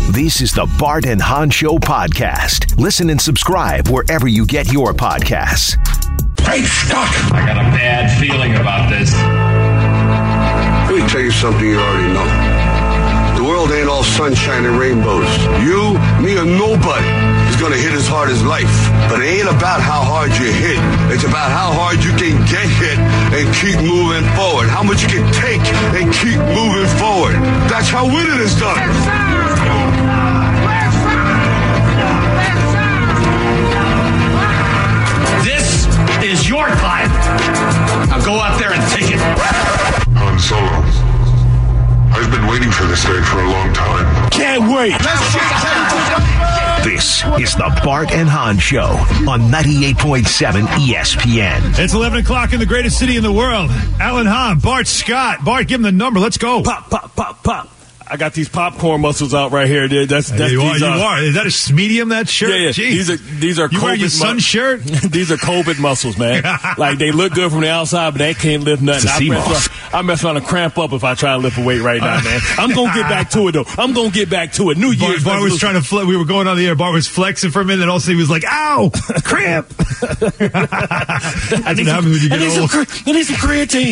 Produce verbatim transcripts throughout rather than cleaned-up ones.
This is the Bart and Hahn Show podcast. Listen and subscribe wherever you get your podcasts. Hey, Scott! I got a bad feeling about this. Let me tell you something you already know. The world ain't all sunshine and rainbows. You, me, or nobody is gonna hit as hard as life. But it ain't about how hard you hit. It's about how hard you can get hit and keep moving forward. How much you can take and keep moving forward. That's how winning is done. This is your time. Now go out there and take it. Han Solo. I've been waiting for this day for a long time. Can't wait. This is the Bart and Hahn Show on ninety-eight point seven E S P N. It's eleven o'clock in the greatest city in the world. Alan Hahn, Bart Scott. Bart, give him the number. Let's go. Pop, pop, pop, pop. I got these popcorn muscles out right here, dude. That's that's you, are, these, you uh, are. Is that a medium, that shirt? Yeah, yeah. Jeez. These are these are you wearing your COVID sun mu- shirt? These are COVID muscles, man. Like they look good from the outside, but they can't lift nothing. I mess, around, I mess around and cramp up if I try to lift a weight right now, man. I'm gonna get back to it though. I'm gonna get back to it. New Year's. Bart, Bart was trying to flex. We were going on the air. Bart was flexing for a minute, and all of a sudden he was like, "Ow, cramp." That's what happens when you get I old. Some, I need some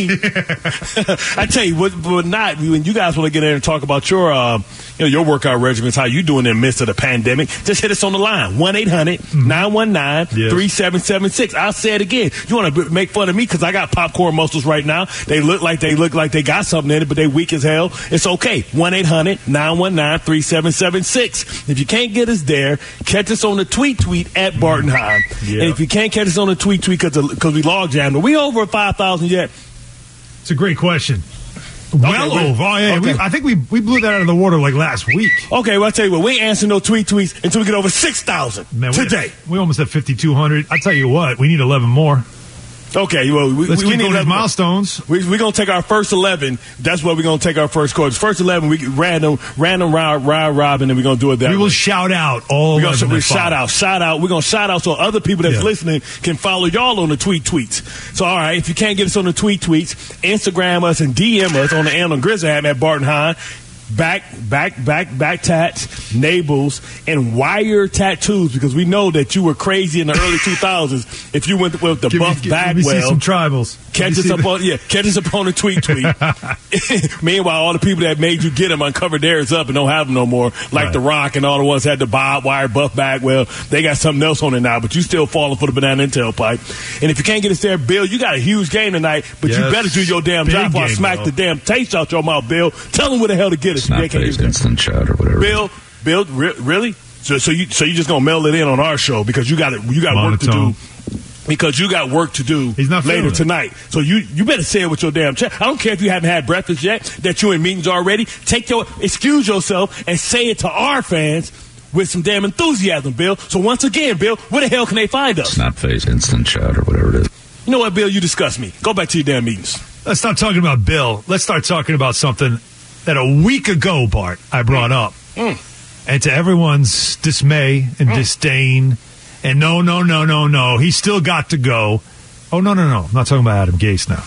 creatine. I tell you, what, what not when you guys want to get in and talk about your. Uh, You know, your workout regimens, how you doing in the midst of the pandemic, just hit us on the line, one eight hundred nine one nine three seven seven six. I'll say it again. You want to make fun of me because I got popcorn muscles right now. They look like they look like they got something in it, but they weak as hell. It's okay. one eight hundred nine one nine three seven seven six. If you can't get us there, catch us on the tweet tweet at Bart and Hahn. Yeah. And if you can't catch us on the tweet tweet because we log jammed, are we over five thousand yet? It's a great question. Well okay, over. Oh, yeah, okay. we, I think we we blew that out of the water like last week. Okay, well, I'll tell you what. We ain't answering no tweet tweets until we get over six thousand today. We almost have fifty-two hundred. I'll tell you what, we need eleven more. Okay, well, we, Let's we, keep we need going these milestones. We're we going to take our first eleven. That's where we're going to take our first quarters. First eleven, we random, random round, round robin, and we're going to do it that we way. will shout out all We're going to eleven. shout out, shout out. We're going to shout out so other people that's Yeah. listening can follow y'all on the tweet tweets. So, all right, if you can't get us on the tweet tweets, Instagram us and D M us on the Alan Grizzam at Bart and Hahn. Back, back, back, back tats, nabels, and wire tattoos because we know that you were crazy in the early two thousands. If you went with the Give Buff me, give, let me see Bagwell, some tribals. catch us up on yeah, catch us up on the tweet tweet. Meanwhile, all the people that made you get them uncovered theirs up and don't have them no more, like Right. The Rock and all the ones that had the Bob Wire, Buff Bagwell. They got something else on it now, but you still falling for the banana and tailpipe. And if you can't get us there, Bill, you got a huge game tonight, but Yes. you better do your damn Big job before I game, smack Bill. the damn taste out your mouth, Bill. Tell them where the hell to get us. Snap They can't face, get us. instant chat, or whatever. Bill, Bill, re- really? So, so you, so you just gonna mail it in on our show because you got you got work to Monotone. do. Because you got work to do He's not later feeling it. tonight. So you, you better say it with your damn chest. I don't care if you haven't had breakfast yet, that you're in meetings already. Take your, excuse yourself and say it to our fans with some damn enthusiasm, Bill. So once again, Bill, where the hell can they find us? Snap face, instant chat, or whatever it is. You know what, Bill? You disgust me. Go back to your damn meetings. Let's stop talking about Bill. Let's start talking about something that a week ago, Bart, I brought up. Mm. And to everyone's dismay and Mm. disdain, and no, no, no, no, no, he's still got to go. Oh, no, no, no. I'm not talking about Adam Gase now.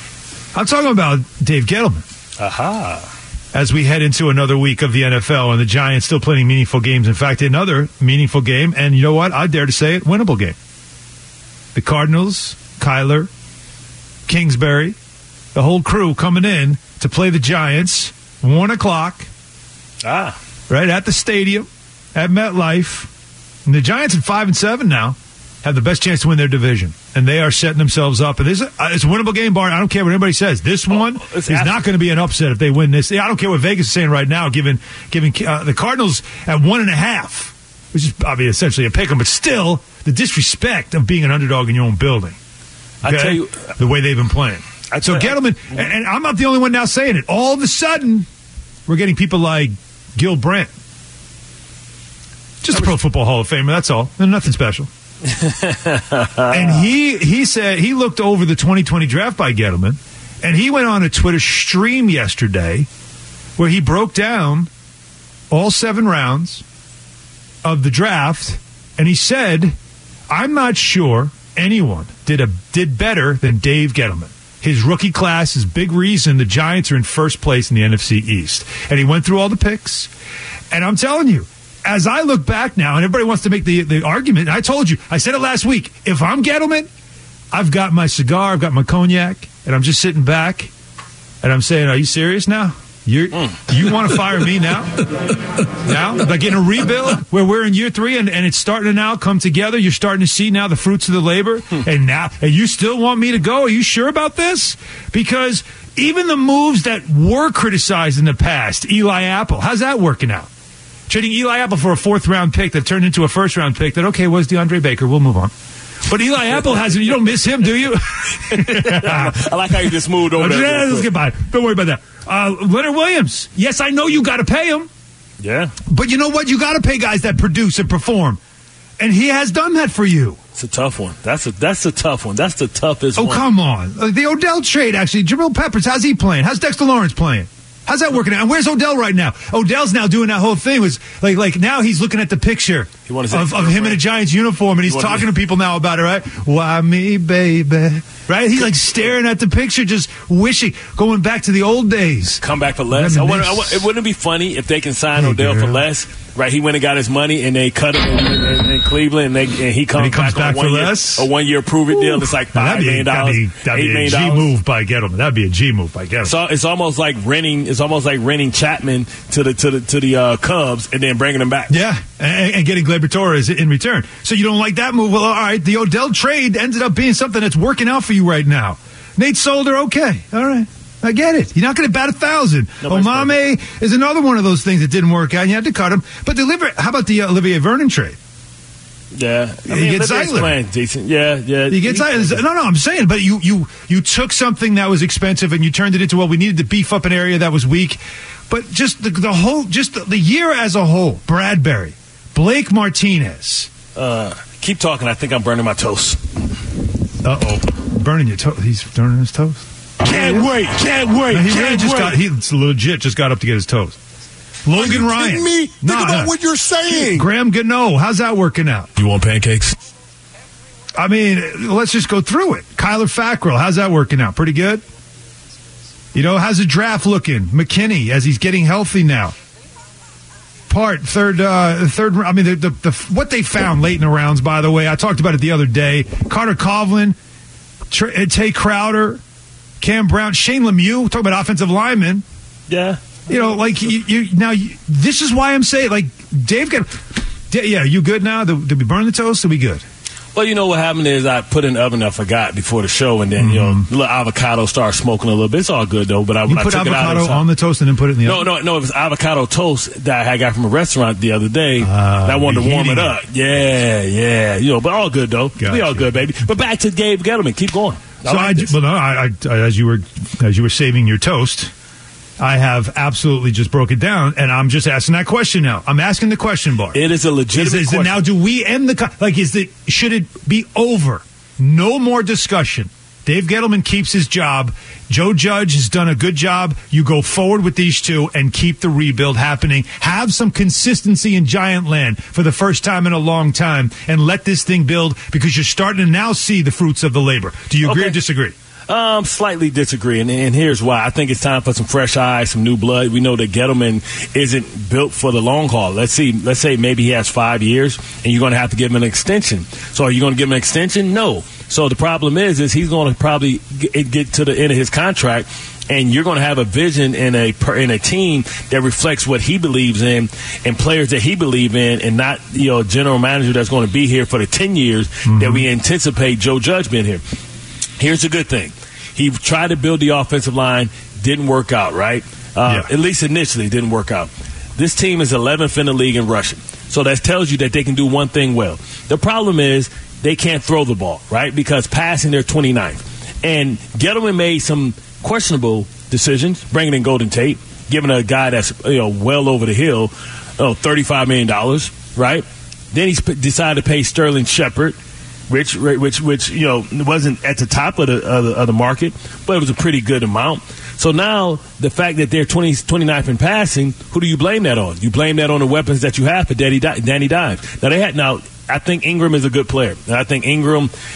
I'm talking about Dave Gettleman. Aha. As we head into another week of the N F L and the Giants still playing meaningful games. In fact, another meaningful game, and you know what? I dare to say it, winnable game. The Cardinals, Kyler, Kingsbury, the whole crew coming in to play the Giants, one o'clock, Ah. right at the stadium, at MetLife. And the Giants at five and seven now have the best chance to win their division, and they are setting themselves up. And this uh, it's a winnable game, Bart. I don't care what anybody says. This one Oh, it's is abs- not going to be an upset if they win this. I don't care what Vegas is saying right now, giving giving uh, the Cardinals at one and a half, which is probably essentially a pick 'em, but still the disrespect of being an underdog in your own building. I Okay? tell you, the way they've been playing. I So tell- Gettleman, and, and I'm not the only one now saying it. All of a sudden, we're getting people like Gil Brandt. Just a Pro Football Hall of Famer, that's all. And nothing special. And he he said he looked over the twenty twenty draft by Gettleman, and he went on a Twitter stream yesterday where he broke down all seven rounds of the draft, and he said, I'm not sure anyone did a did better than Dave Gettleman. his rookie class is big reason the Giants are in first place in the N F C East. And he went through all the picks. And I'm telling you, as I look back now, and everybody wants to make the, the argument, I told you, I said it last week, if I'm Gettleman, I've got my cigar, I've got my cognac, and I'm just sitting back, and I'm saying, are you serious now? You mm. you want to fire me now? Now? Like in a rebuild where we're in year three and, and it's starting to now come together? You're starting to see now the fruits of the labor? And now, and you still want me to go? Are you sure about this? Because even the moves that were criticized in the past, Eli Apple, how's that working out? Trading Eli Apple for a fourth-round pick that turned into a first-round pick that, okay, was DeAndre Baker. We'll move on. But Eli Apple hasn't. You don't miss him, do you? I like how you just moved over yeah, that. Let's get by. Don't worry about that. Uh, Leonard Williams. Yes, I know you got to pay him. Yeah. But you know what? You got to pay guys that produce and perform. And he has done that for you. It's a tough one. That's a that's a tough one. That's the toughest oh, one. Oh, come on. Uh, the Odell trade, actually. Jabril Peppers, how's he playing? How's Dexter Lawrence playing? How's that working out? And where's Odell right now? Odell's now doing that whole thing. Was like, like now he's looking at the picture of, of him in a Giants uniform, and he's talking to people now about it, right? Why me, baby? Right? He's like staring at the picture, just wishing, going back to the old days. Come back for less. I wonder, I wonder, it wouldn't be funny if they can sign hey, Odell girl. for less. Right, he went and got his money, and they cut him in, in, in Cleveland, and, they, and he comes, and he comes back, back on for one less. Year, a one-year prove-it deal. It's like five be, million dollars, that'd be, that'd eight be a million G dollars. move by Gettleman. That'd be a G move by Gettleman. So it's almost like renting. It's almost like renting Chapman to the to the to the uh, Cubs, and then bringing him back. Yeah, and, and getting Gleyber Torres in return. So you don't like that move? Well, all right. The Odell trade ended up being something that's working out for you right now. Nate Solder, okay, all right. I get it. You're not going to bat a thousand. Nobody's Omame perfect. Is another one of those things that didn't work out, and you had to cut him. But the, how about the uh, Olivier Vernon trade? Yeah, I you mean, get Zeitler. Playing decent. Yeah, yeah. You get Zeitler. No, no, I'm saying, but you you you took something that was expensive and you turned it into, well, we needed to beef up an area that was weak. But just the, the whole, just the, the year as a whole, Bradbury, Blake Martinez. Uh, keep talking. I think I'm burning my toast. Uh oh, burning your toast. He's burning his toast. Can't yeah. wait, can't wait. No, he can't really just wait. got, he legit just got up to get his toast. Logan Are you Ryan. kidding me? Think nah, about nah. what you're saying. Graham Gano, how's that working out? You want pancakes? I mean, let's just go through it. Kyler Fackrell, how's that working out? Pretty good? You know, how's the draft looking? McKinney, as he's getting healthy now. Part, third, uh, third, I mean, the, the, the what they found late in the rounds, by the way, I talked about it the other day. Carter Coughlin, Tr- Tay Crowder, Cam Brown, Shane Lemieux, talk about offensive linemen. Yeah. You know, like, you, you now, you, this is why I'm saying, like, Dave got, yeah, you good now? Did, did we burn the toast? Are we good? Well, you know what happened is I put in the oven, I forgot before the show, and then, mm-hmm. you know, little avocado started smoking a little bit. It's all good, though. But I, you when put I took avocado it out, on the toast and then put it in the no, oven? No, no, no. It was avocado toast that I got from a restaurant the other day. Uh, and I wanted to warm it up. It. Yeah, yeah. You know, but all good, though. Gotcha. We all good, baby. But back to Gabe Gettleman. Keep going. I so like I, well, no, I, I, as you were as you were saving your toast, I have absolutely just broke it down, and I'm just asking that question now. I'm asking the question, Bart. It is a legitimate is, is question. It, now, do we end the like? Is it should it be over? No more discussion. Dave Gettleman keeps his job. Joe Judge has done a good job. You go forward with these two and keep the rebuild happening. Have some consistency in Giant Land for the first time in a long time, and let this thing build because you're starting to now see the fruits of the labor. Do you agree okay. or disagree? Um, slightly disagree, and, and here's why. I think it's time for some fresh eyes, some new blood. We know that Gettleman isn't built for the long haul. Let's see. Let's say maybe he has five years, and you're going to have to give him an extension. So are you going to give him an extension? No. So the problem is, is he's going to probably get, get to the end of his contract, and you're going to have a vision in a in a team that reflects what he believes in and players that he believes in, and not, you know, a general manager that's going to be here for the ten years mm-hmm. that we anticipate Joe Judge being here. Here's the good thing. He tried to build the offensive line, didn't work out, right? Uh, yeah. At least initially, didn't work out. This team is eleventh in the league in rushing. So that tells you that they can do one thing well. The problem is they can't throw the ball, right? Because passing, they're twenty-ninth. And Gettleman made some questionable decisions, bringing in Golden Tate, giving a guy that's, you know, well over the hill, oh, thirty-five million dollars, right? Then he sp- decided to pay Sterling Shepard, which, which, which, you know, wasn't at the top of the, of the, of the market, but it was a pretty good amount. So now the fact that they're twenty, twenty-ninth in passing, who do you blame that on? You blame that on the weapons that you have for Danny, Danny Dimes. Now they had, now I think Ingram is a good player. And I think Ingram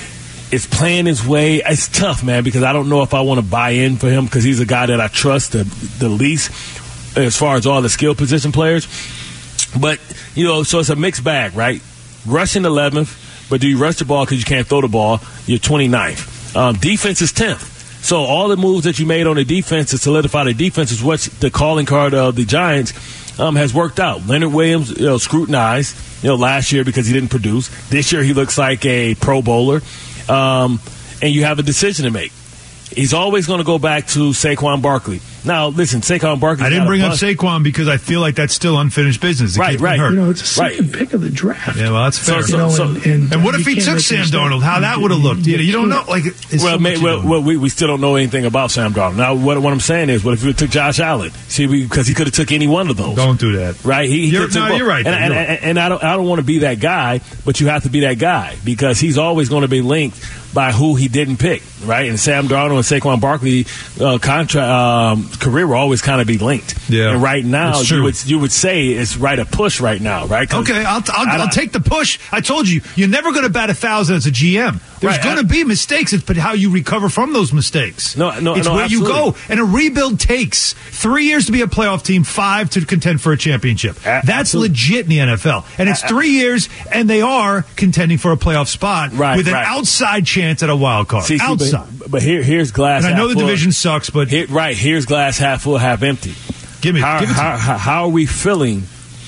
is playing his way. It's tough, man, because I don't know if I want to buy in for him because he's a guy that I trust the, the least as far as all the skill position players. But, you know, so it's a mixed bag, right? Rushing eleventh, but do you rush the ball because you can't throw the ball? You're twenty-ninth. Um, defense is tenth. So all the moves that you made on the defense to solidify the defense is what the calling card of the Giants um, has worked out. Leonard Williams, you know, scrutinized, you know, last year because he didn't produce. This year he looks like a Pro Bowler. Um, and you have a decision to make. He's always going to go back to Saquon Barkley. Now, listen, Saquon Barkley. I didn't bring up Saquon because I feel like that's still unfinished business. The right, right. Hurt. You know, it's a second right. pick of the draft. Yeah, well, that's fair. So, so, so, so, and, and, and what if you he took Sam Darnold? How that would have looked? You, you don't know. Like, it's well, so may, well, well we, we still don't know anything about Sam Darnold. Now, what, what I'm saying is, what if you took Josh Allen? See, because he could have took any one of those. Don't do that. Right? He, he you're, no, you're right. And, and, you're right. and, and I don't, I don't want to be that guy, but you have to be that guy because he's always going to be linked by who he didn't pick, right? And Sam Darnold and Saquon Barkley uh, contra- um, career will always kind of be linked. Yeah. And right now, you would you would say it's right a push right now, right? Okay, I'll, I'll, I'll take the push. I told you, you're never going to bat a thousand as a G M. There's Right, going to I- be mistakes. It's but how you recover from those mistakes. No, no, it's no, where absolutely. you go. And a rebuild takes three years to be a playoff team, five to contend for a championship. A- That's absolutely. legit in the N F L. And it's A- three years, and they are contending for a playoff spot Right, with an right. outside chance at a wild card. See, see, outside. But, but here, here's glass. And I know half the full. division sucks, but Here, right, here's glass half full, half empty. give me. How, give it to how, me. how, how are we feeling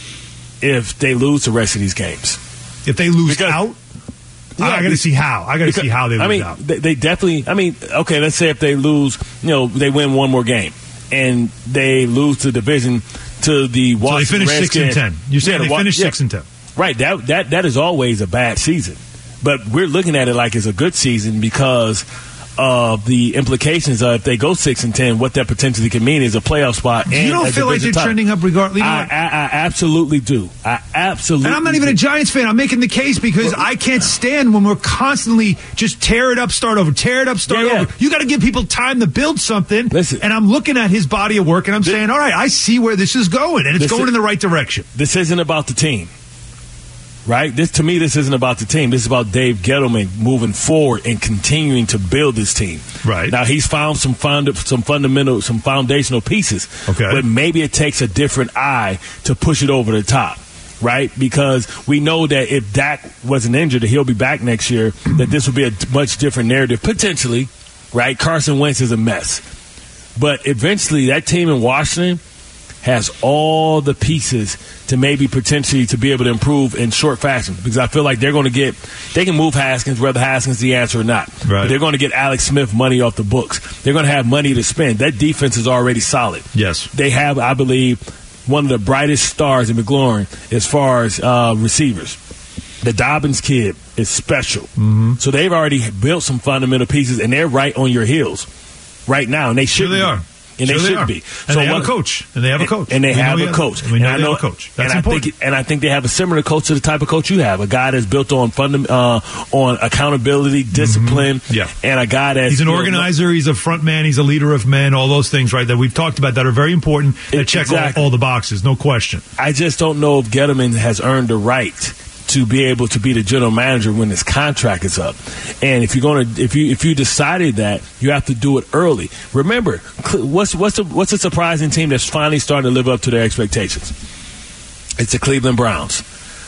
if they lose the rest of these games? If they lose because- out, Yeah, I got to be- see how. I got to Because- see how they lose I mean, out. they, they definitely. I mean, okay. Let's say if they lose, you know, they win one more game, and they lose the division to the So they Washington finished six and Redskins. ten. You're saying Yeah, they the Wa- finished yeah. six and ten. Right. That that that is always a bad season, but we're looking at it like it's a good season because of the implications of if they go six and ten, what that potentially can mean is a playoff spot. And You don't a feel like they're division title. trending up regardless? You know I, what? I, I absolutely do. I absolutely. And I'm not even do. a Giants fan. I'm making the case because I can't stand when we're constantly just tear it up, start over, tear it up, start Yeah, yeah. over. You got to give people time to build something. Listen. And I'm looking at his body of work and I'm This- saying, all right, I see where this is going, and it's This going is- in the right direction. This isn't about the team. Right? This to me, this isn't about the team. This is about Dave Gettleman moving forward and continuing to build this team. Right. Now he's found some fund, some fundamental, some foundational pieces. Okay. But maybe it takes a different eye to push it over the top. Right? Because we know that if Dak wasn't injured, that he'll be back next year, that this will be a much different narrative, potentially. Right? Carson Wentz is a mess. But eventually that team in Washington has all the pieces to maybe potentially to be able to improve in short fashion because I feel like they're going to get they can move Haskins whether Haskins is the answer or not. Right. But they're going to get Alex Smith money off the books. They're going to have money to spend. That defense is already solid. Yes. They have, I believe, one of the brightest stars in McLaurin as far as uh, receivers. The Dobbins kid is special. Mm-hmm. So they've already built some fundamental pieces and they're right on your heels right now and they should Sure they be. are. And Sure they they should are. be. And So they have what- a coach. And they have a coach. And they We know have he a has- coach. We know and they I know have a coach. That's and important. I think, and I think they have a similar coach to the type of coach you have. A guy that's built on fundam- uh, on accountability, discipline, Mm-hmm. Yeah. and a guy that's He's an you know, organizer. He's a front man. He's a leader of men. All those things, right? That we've talked about that are very important. That check Exactly. all, all the boxes, no question. I just don't know if Gettleman has earned the right to be able to be the general manager when his contract is up. And if you're going to, if you if you decided that, you have to do it early. Remember, Cle- what's what's a, what's a surprising team that's finally starting to live up to their expectations? It's the Cleveland Browns.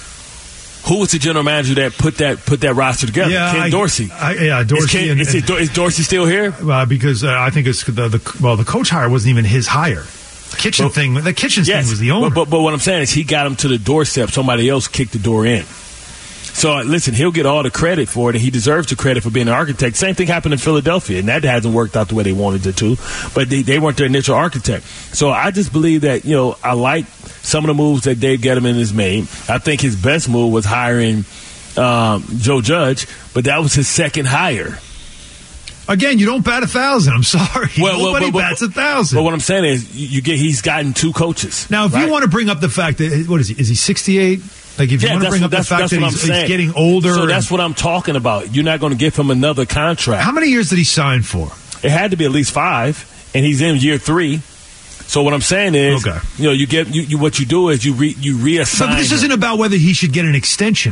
Who was the general manager that put that put that roster together? Yeah, Ken I- Dorsey. I- yeah, Dorsey Is, Ken, and- is, it, is Dorsey still here? Uh, because uh, I think it's the, the well, the coach hire wasn't even his hire. Kitchen Well, thing, the kitchen Yes, thing was the owner. But, but, but what I'm saying is he got him to the doorstep. Somebody else kicked the door in. So, uh, listen, he'll get all the credit for it, and he deserves the credit for being an architect. Same thing happened in Philadelphia, and that hasn't worked out the way they wanted it to, but they, they weren't their initial architect. So I just believe that, you know, I like some of the moves that Dave Gettleman has made. I think his best move was hiring um, Joe Judge, but that was his second hire. Again, you don't bat a thousand. I'm sorry. Well, well, Nobody but- but- bats a thousand. But what I'm saying is, you, you get he's gotten two coaches. Now, if right? you want to bring up the fact that, what is he? Is he sixty-eight? Like, if you Yeah, want to that's bring what- up the that's- fact that's that what he's, I'm saying. he's getting older. So and- that's what I'm talking about. You're not going to give him another contract. how many years did he sign for? It had to be at least five, and he's in year three. So what I'm saying is, Okay. you know, you get you, you what you do is you re, you reassign. But this him. isn't about whether he should get an extension.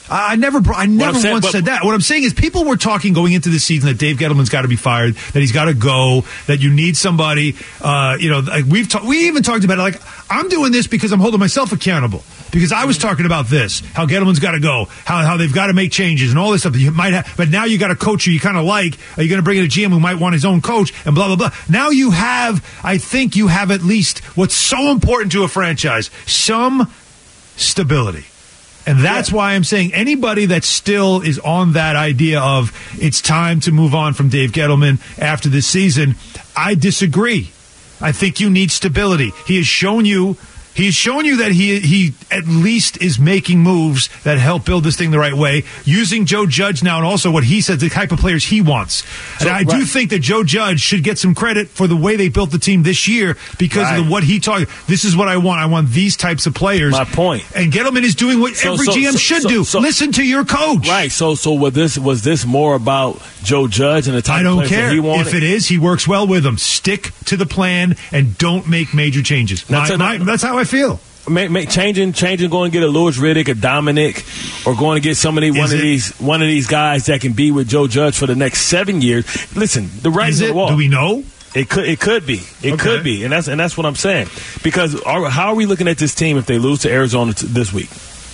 I never, I never saying, once but, said that. What I'm saying is, people were talking going into the season that Dave Gettleman's got to be fired, that he's got to go, that you need somebody. Uh, you know, like we've ta- we even talked about it. Like, I'm doing this because I'm holding myself accountable. Because I was talking about this, how Gettleman's got to go, how how they've got to make changes and all this stuff that you might have. But now you got a coach who you kind of like. Are you going to bring in a G M who might want his own coach and blah blah blah? Now you have, I think you have at least what's so important to a franchise: some stability. And that's yeah. why I'm saying anybody that still is on that idea of it's time to move on from Dave Gettleman after this season, I disagree. I think you need stability. He has shown you He's shown you that he he at least is making moves that help build this thing the right way, using Joe Judge now and also what he says, the type of players he wants. And so, I right. do think that Joe Judge should get some credit for the way they built the team this year because right. of the, what he talked. This is what I want. I want these types of players. My point. And Gettleman is doing what so, every so, G M so, should so, do. So, Listen to your coach. Right. So so was this, was this more about Joe Judge and the type I don't of players care. that he wanted? If it is, he works well with them. Stick to the plan and don't make major changes. That's, my, a, my, that's how I feel. Make, make, changing, changing, going to get a Louis Riddick, a Dominic, or going to get somebody one is of it, these one of these guys that can be with Joe Judge for the next seven years. Listen, the writing's on the wall. Do we know? It could, it could be, it okay. could be, and that's and that's what I'm saying. Because our, how are we looking at this team if they lose to Arizona t- this week?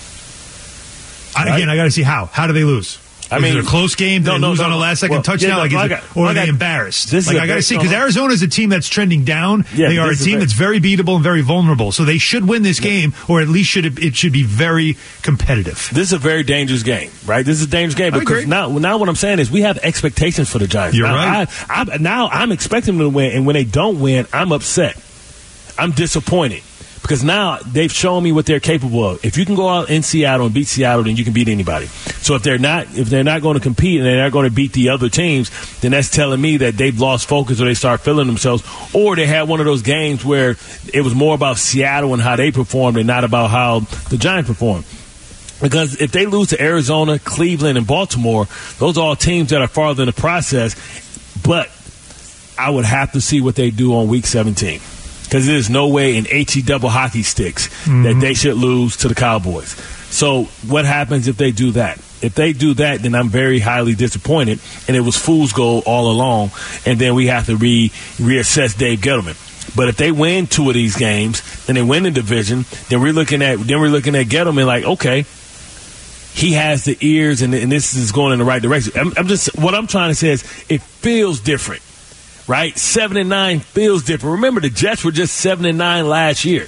I, right? Again, I got to see how. How do they lose? I mean, is it a close game? Did no, they no, lose no, on a last second well, touchdown? Yeah, no, like, is I it, got, or are I got, they embarrassed? This like, is I got to see, because uh-huh. Arizona is a team that's trending down. Yeah, they are a team very, that's very beatable and very vulnerable. So they should win this yeah. game, or at least should it, it should be very competitive. This is a very dangerous game, right? This is a dangerous game because now, now what I'm saying is we have expectations for the Giants. You're now, right. I, I, now I'm expecting them to win, and when they don't win, I'm upset. I'm disappointed. Because now they've shown me what they're capable of. If you can go out in Seattle and beat Seattle, then you can beat anybody. So if they're not, if they're not going to compete and they're not going to beat the other teams, then that's telling me that they've lost focus or they start feeling themselves, or they had one of those games where it was more about Seattle and how they performed and not about how the Giants performed. Because if they lose to Arizona, Cleveland, and Baltimore, those are all teams that are farther in the process. But I would have to see what they do on week seventeen. Because there's no way in H E double hockey sticks mm-hmm. that they should lose to the Cowboys. So what happens if they do that? If they do that, then I'm very highly disappointed, and it was fool's gold all along, and then we have to re reassess Dave Gettleman. But if they win two of these games, and they win the division, then we're looking at then we're looking at Gettleman like, okay, he has the ears, and, and this is going in the right direction. I'm, I'm just what I'm trying to say is it feels different. Right? Seven and nine feels different. Remember, the Jets were just seven and nine last year.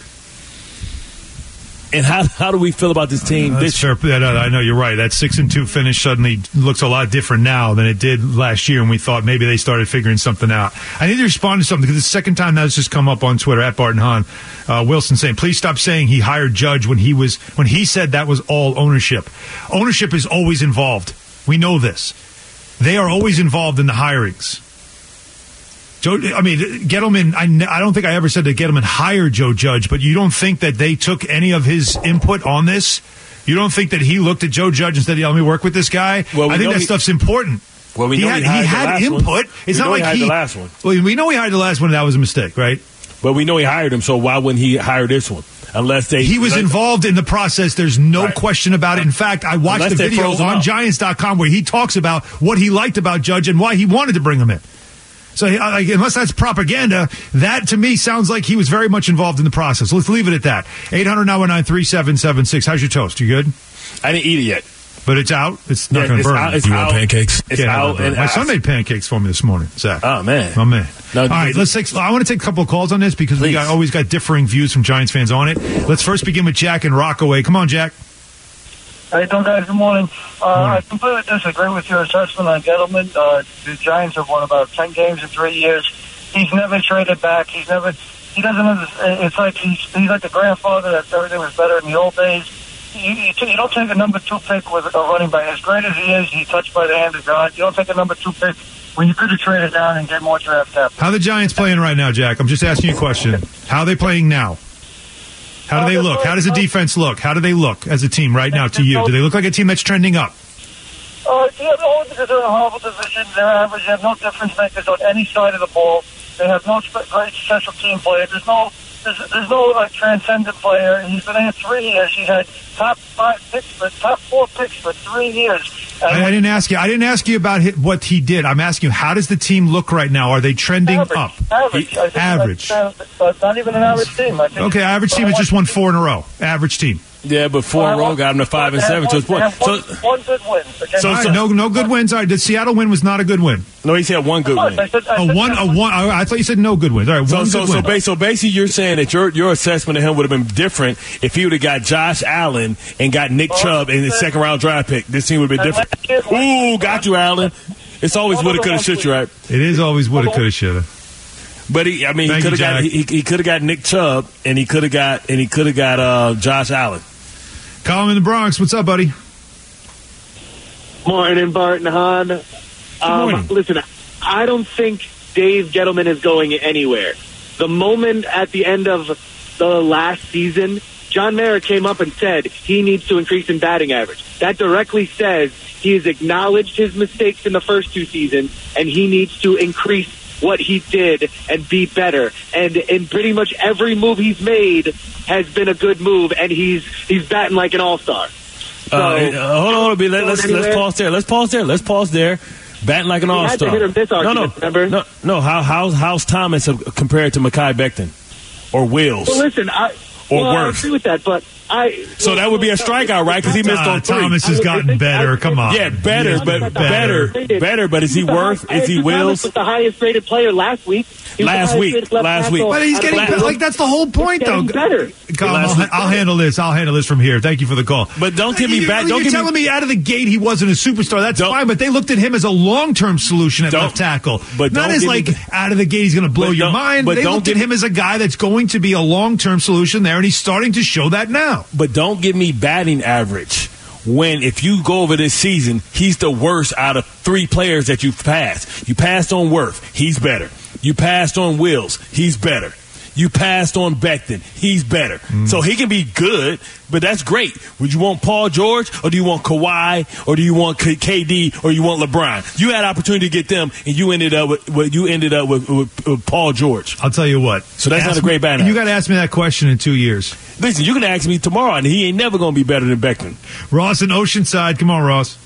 And how how do we feel about this team uh, this year? Fair, I know you're right. That six and two finish suddenly looks a lot different now than it did last year, and we thought maybe they started figuring something out. I need to respond to something because it's the second time that's just come up on Twitter at Barton Hahn. Uh, Wilson saying, "Please stop saying he hired Judge when he was when he said that was all ownership. Ownership is always involved. We know this. They are always involved in the hirings." Joe, I mean, Gettleman, I, I don't think I ever said that Gettleman hired Joe Judge, but you don't think that they took any of his input on this? You don't think that he looked at Joe Judge and said, yeah, let me work with this guy? Well, we I think that he, stuff's important. Well, we he know had, he, he had input. One. It's we not like he hired he, the last one. Well, we know he hired the last one, and that was a mistake, right? But we know he hired him, so why wouldn't he hire this one? Unless they He was unless, involved in the process. There's no right. question about it. In fact, I watched unless the video on Giants dot com where he talks about what he liked about Judge and why he wanted to bring him in. So uh, unless that's propaganda, that to me sounds like he was very much involved in the process. Let's leave it at that. eight hundred nine one nine three seven seven six. How's your toast? You good? I didn't eat it yet. But it's out? It's not yeah, going to burn. Out, it's you out. want pancakes? It's yeah, out. And My son made pancakes for me this morning, Zach. Oh, man. My man. No, All right, let's take, I want to take a couple of calls on this because Please. we got, always got differing views from Giants fans on it. Let's first begin with Jack in Rockaway. Come on, Jack. How you doing, guys? Good morning. Uh, I completely disagree with your assessment on Gettleman. Uh, the Giants have won about ten games in three years. He's never traded back. He's never. He doesn't. Understand. It's like he's he's like the grandfather that everything was better in the old days. You, you, you don't take a number two pick with a running back. As great as he is, he's touched by the hand of God. You don't take a number two pick when you could have traded down and get more draft capital. How are the Giants playing right now, Jack? I'm just asking you a question. How are they playing now? How do they look? How does the defense look? How do they look as a team right now to you? Do they look like a team that's trending up? Uh, yeah, only because they're in a horrible division. They're average. They have no difference makers on any side of the ball. They have no great special team players. There's no, there's, there's no like transcendent player. He's been in three years. He's had top five picks, for top four picks for three years. I, I didn't ask you. I didn't ask you about his, what he did. I'm asking you, how does the team look right now? Are they trending average, up? Average. He, I think average. That's, uh, not even an average team. I think. Okay, average team has just won four in a row. Average team. Yeah, but four in a row got him to five and seven. So it's one. So one good win. So, so no, no good wins. All right, the Seattle win was not a good win. No, he said one good win. I said, I a one, a one. I thought you said no good wins. All right, so one so good so, win. ba- so basically, you're saying that your your assessment of him would have been different if he would have got Josh Allen and got Nick Chubb in his second round draft pick. This team would have been different. Ooh, got you, Allen. It's always woulda, coulda, shoulda, right? It is always woulda, coulda, shoulda. But he, I mean, Thank he could have got you, he, he could have got Nick Chubb and he could have got and he could have got uh, Josh Allen. Call him in the Bronx. What's up, buddy? Morning, Bart and Han. Um, morning. Listen, I don't think Dave Gettleman is going anywhere. The moment at the end of the last season, John Mara came up and said he needs to increase in batting average. That directly says he has acknowledged his mistakes in the first two seasons, and he needs to increase what he did and be better. And in pretty much every move he's made has been a good move, and he's he's batting like an all-star. So, uh, hold on, hold on. Let, let's let's pause there. Let's pause there. Let's pause there. Batting like an all star. No, no, remember? no, no. How how's how's Thomas compared to Mekhi Becton or Wills? Well, listen, I or well, worse. I agree with that, but I. So that would be a strikeout, right? Because he missed uh, on three. Thomas has gotten better. Come on. Yeah, better, but better, better. But is he worth? Is he Wills? Thomas was the highest rated player last week. Last week, last week. But he's getting better. Like, that's the whole point, though. Better. Come on, I'll, I'll handle this. I'll handle this from here. Thank you for the call. But don't give me you, back. Don't you're give telling me, me out of the gate he wasn't a superstar. That's don't, fine, but they looked at him as a long-term solution at don't, left tackle. But not as like me, out of the gate he's going to blow your mind. But they don't looked at him as a guy that's going to be a long-term solution there, and he's starting to show that now. But don't give me batting average. When, if you go over this season, he's the worst out of three players that you've passed. You passed on Worth. He's better. You passed on Wills. He's better. You passed on Becton. He's better. Mm. So he can be good, but that's great. Would you want Paul George, or do you want Kawhi, or do you want K D, or you want LeBron? You had opportunity to get them, and you ended up with, with you ended up with, with, with Paul George. I'll tell you what. So that's ask not a great batting. You got to ask me that question in two years. Listen, you can ask me tomorrow, and he ain't never going to be better than Becton. Ross in Oceanside. Come on, Ross.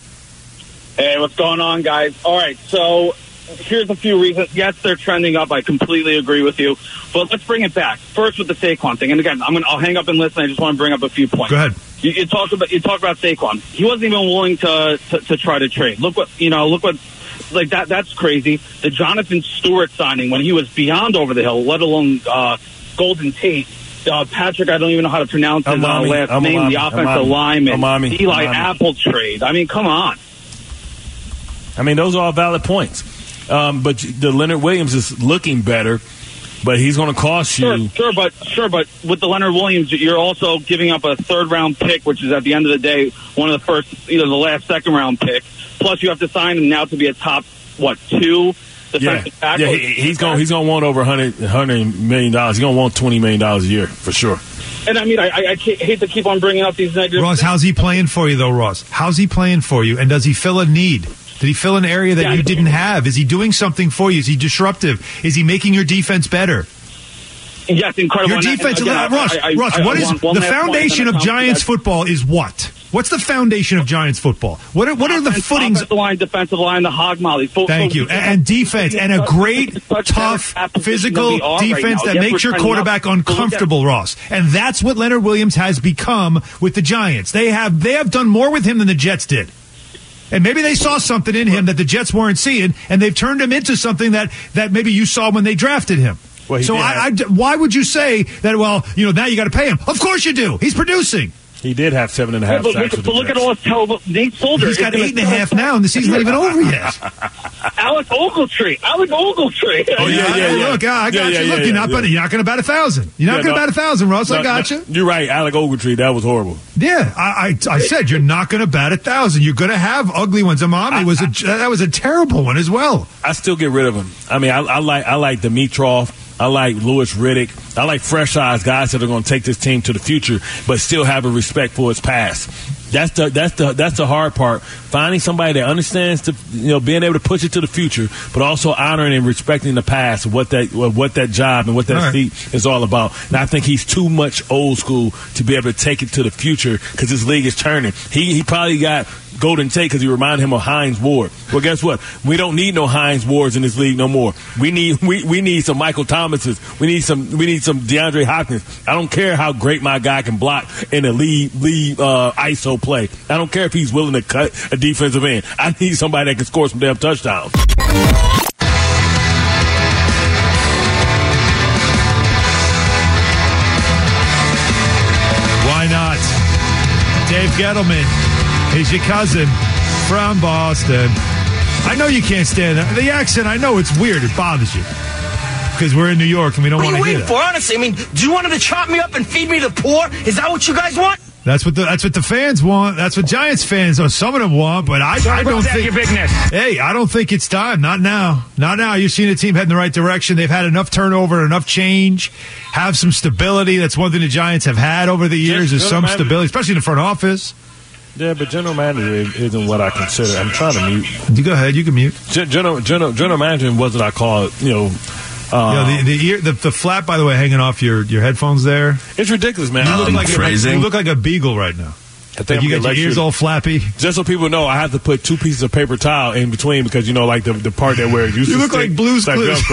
Hey, what's going on, guys? All right, so here's a few reasons. Yes, they're trending up. I completely agree with you. But let's bring it back. First with the Saquon thing. And again, I'm gonna, I'll hang up and listen. I just want to bring up a few points. Go ahead. You, you talk about you talk about Saquon. He wasn't even willing to, to to try to trade. Look what you know. Look what like that. That's crazy. The Jonathan Stewart signing when he was beyond over the hill, let alone uh, Golden Tate. Uh, Patrick, I don't even know how to pronounce his uh, last Amami. name. The offensive lineman, Amami. Eli Amami. Apple trade. I mean, come on. I mean, those are all valid points. Um, but the Leonard Williams is looking better, but he's going to cost you. Sure, sure, but sure, but with the Leonard Williams, you're also giving up a third round pick, which is at the end of the day one of the first, either the last second round pick. Plus, you have to sign him now to be a top what two defensive yeah. tackle. Yeah, he, he's going he's going to want over one hundred, one hundred million dollars. He's going to want twenty million dollars a year for sure. And I mean, I, I, I hate to keep on bringing up these negative. Ross, how's he playing for you, though, Ross? How's he playing for you, and does he fill a need? Did he fill an area that yeah, you didn't have? Is he doing something for you? Is he disruptive? Is he making your defense better? Yes, incredible. Your defense, and, and again, Ross. I, I, Ross, I, what I is one the foundation of Giants football? Is what? What's the foundation of Giants football? What are what are the footings? Offensive line, defensive line, the hog molly. Thank you, and, and defense, and a great, tough, physical defense that makes your quarterback uncomfortable, Ross. And that's what Leonard Williams has become with the Giants. They have they have done more with him than the Jets did. And maybe they saw something in him that the Jets weren't seeing, and they've turned him into something that, that maybe you saw when they drafted him. Well, so I, I, why would you say that, well, you know, now you got to pay him? Of course you do. He's producing. He did have seven and a half yeah, sacks. But, but look at all his terrible. Nate Solder. He's got eight and a half now, and the season's not even over yet. Alec Ogletree. Alec Ogletree. Oh, yeah, yeah, yeah. Look, I got yeah, you. yeah, Look, yeah, you're not, yeah. you're not going to bat a thousand. You're not Yeah, going to no. bat a thousand, Ross. No, I got no, you. You're right. Alec Ogletree, that was horrible. Yeah, I, I, I said you're not going to bat a thousand. You're going to have ugly ones. Amami was a, that was a terrible one as well. I still get rid of him. I mean, I, I like I like Dimitrov. I like Louis Riddick. I like fresh eyes, guys that are going to take this team to the future, but still have a respect for its past. That's the that's the that's the hard part. Finding somebody that understands the, you know, being able to push it to the future, but also honoring and respecting the past, what that what that job and what that right. seat is all about. And I think he's too much old school to be able to take it to the future because this league is turning. He he probably got Golden Tate because he reminded him of Hines Ward. Well, guess what? We don't need no Hines Wards in this league no more. We need we, we need some Michael Thomases. We need some we need some DeAndre Hopkins. I don't care how great my guy can block in a lead lead uh, I S O play. I don't care if he's willing to cut a defensive end. I need somebody that can score some damn touchdowns. Why not? Dave Gettleman. He's your cousin from Boston. I know you can't stand that. The accent, I know it's weird. It bothers you. Because we're in New York and we don't want to hear that. What are you waiting for, honestly? I mean, do you want him to chop me up and feed me the poor? Is that what you guys want? That's what the that's what the fans want. That's what Giants fans, or some of them want. But I, I don't think. Your bigness. Hey, I don't think it's time. Not now. Not now. You've seen the team head in the right direction. They've had enough turnover, enough change, have some stability. That's one thing the Giants have had over the years is some stability, especially in the front office. Yeah, but general manager isn't what I consider. I'm trying to mute. You go ahead. You can mute. General general general manager was what I call it. You know. Uh, you know, the the, ear, the the flap, by the way, hanging off your, your headphones there. It's ridiculous, man. You look, Um, like a, you look like a beagle right now. I think like you I'm got your ears all flappy. Just so people know, I have to put two pieces of paper towel in between because, you know, like the, the part that where it used you to look stick, like Blue's like Clues.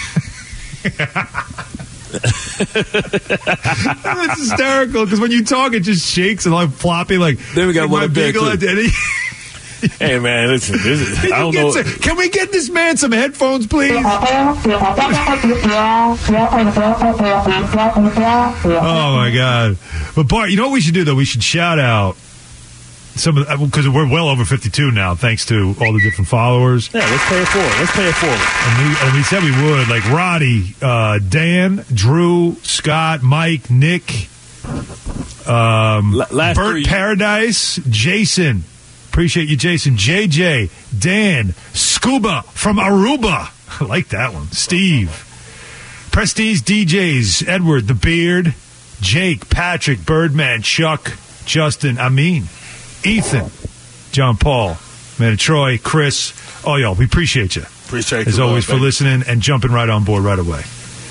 Velcro. It's hysterical because when you talk, it just shakes and like floppy. Like then we got like one my up there, beagle too. identity. Hey, man, listen. This is, Can, I don't you know. get some, can we get this man some headphones, please? Oh, my God. But, Bart, you know what we should do, though? We should shout out some of the, because we're well over fifty-two now, thanks to all the different followers. Yeah, let's pay it forward. Let's pay it forward. And we, and we said we would. Like Roddy, uh, Dan, Drew, Scott, Mike, Nick, um, Last Bert three. Paradise, Jason. Appreciate you, Jason. J J, Dan, Scuba from Aruba. I like that one. Steve. Prestige D Js, Edward, The Beard, Jake, Patrick, Birdman, Chuck, Justin, Amin, Ethan, John Paul, man, Troy, Chris. Oh, y'all, we appreciate you. Appreciate As you, always, love, for baby. listening and jumping right on board right away.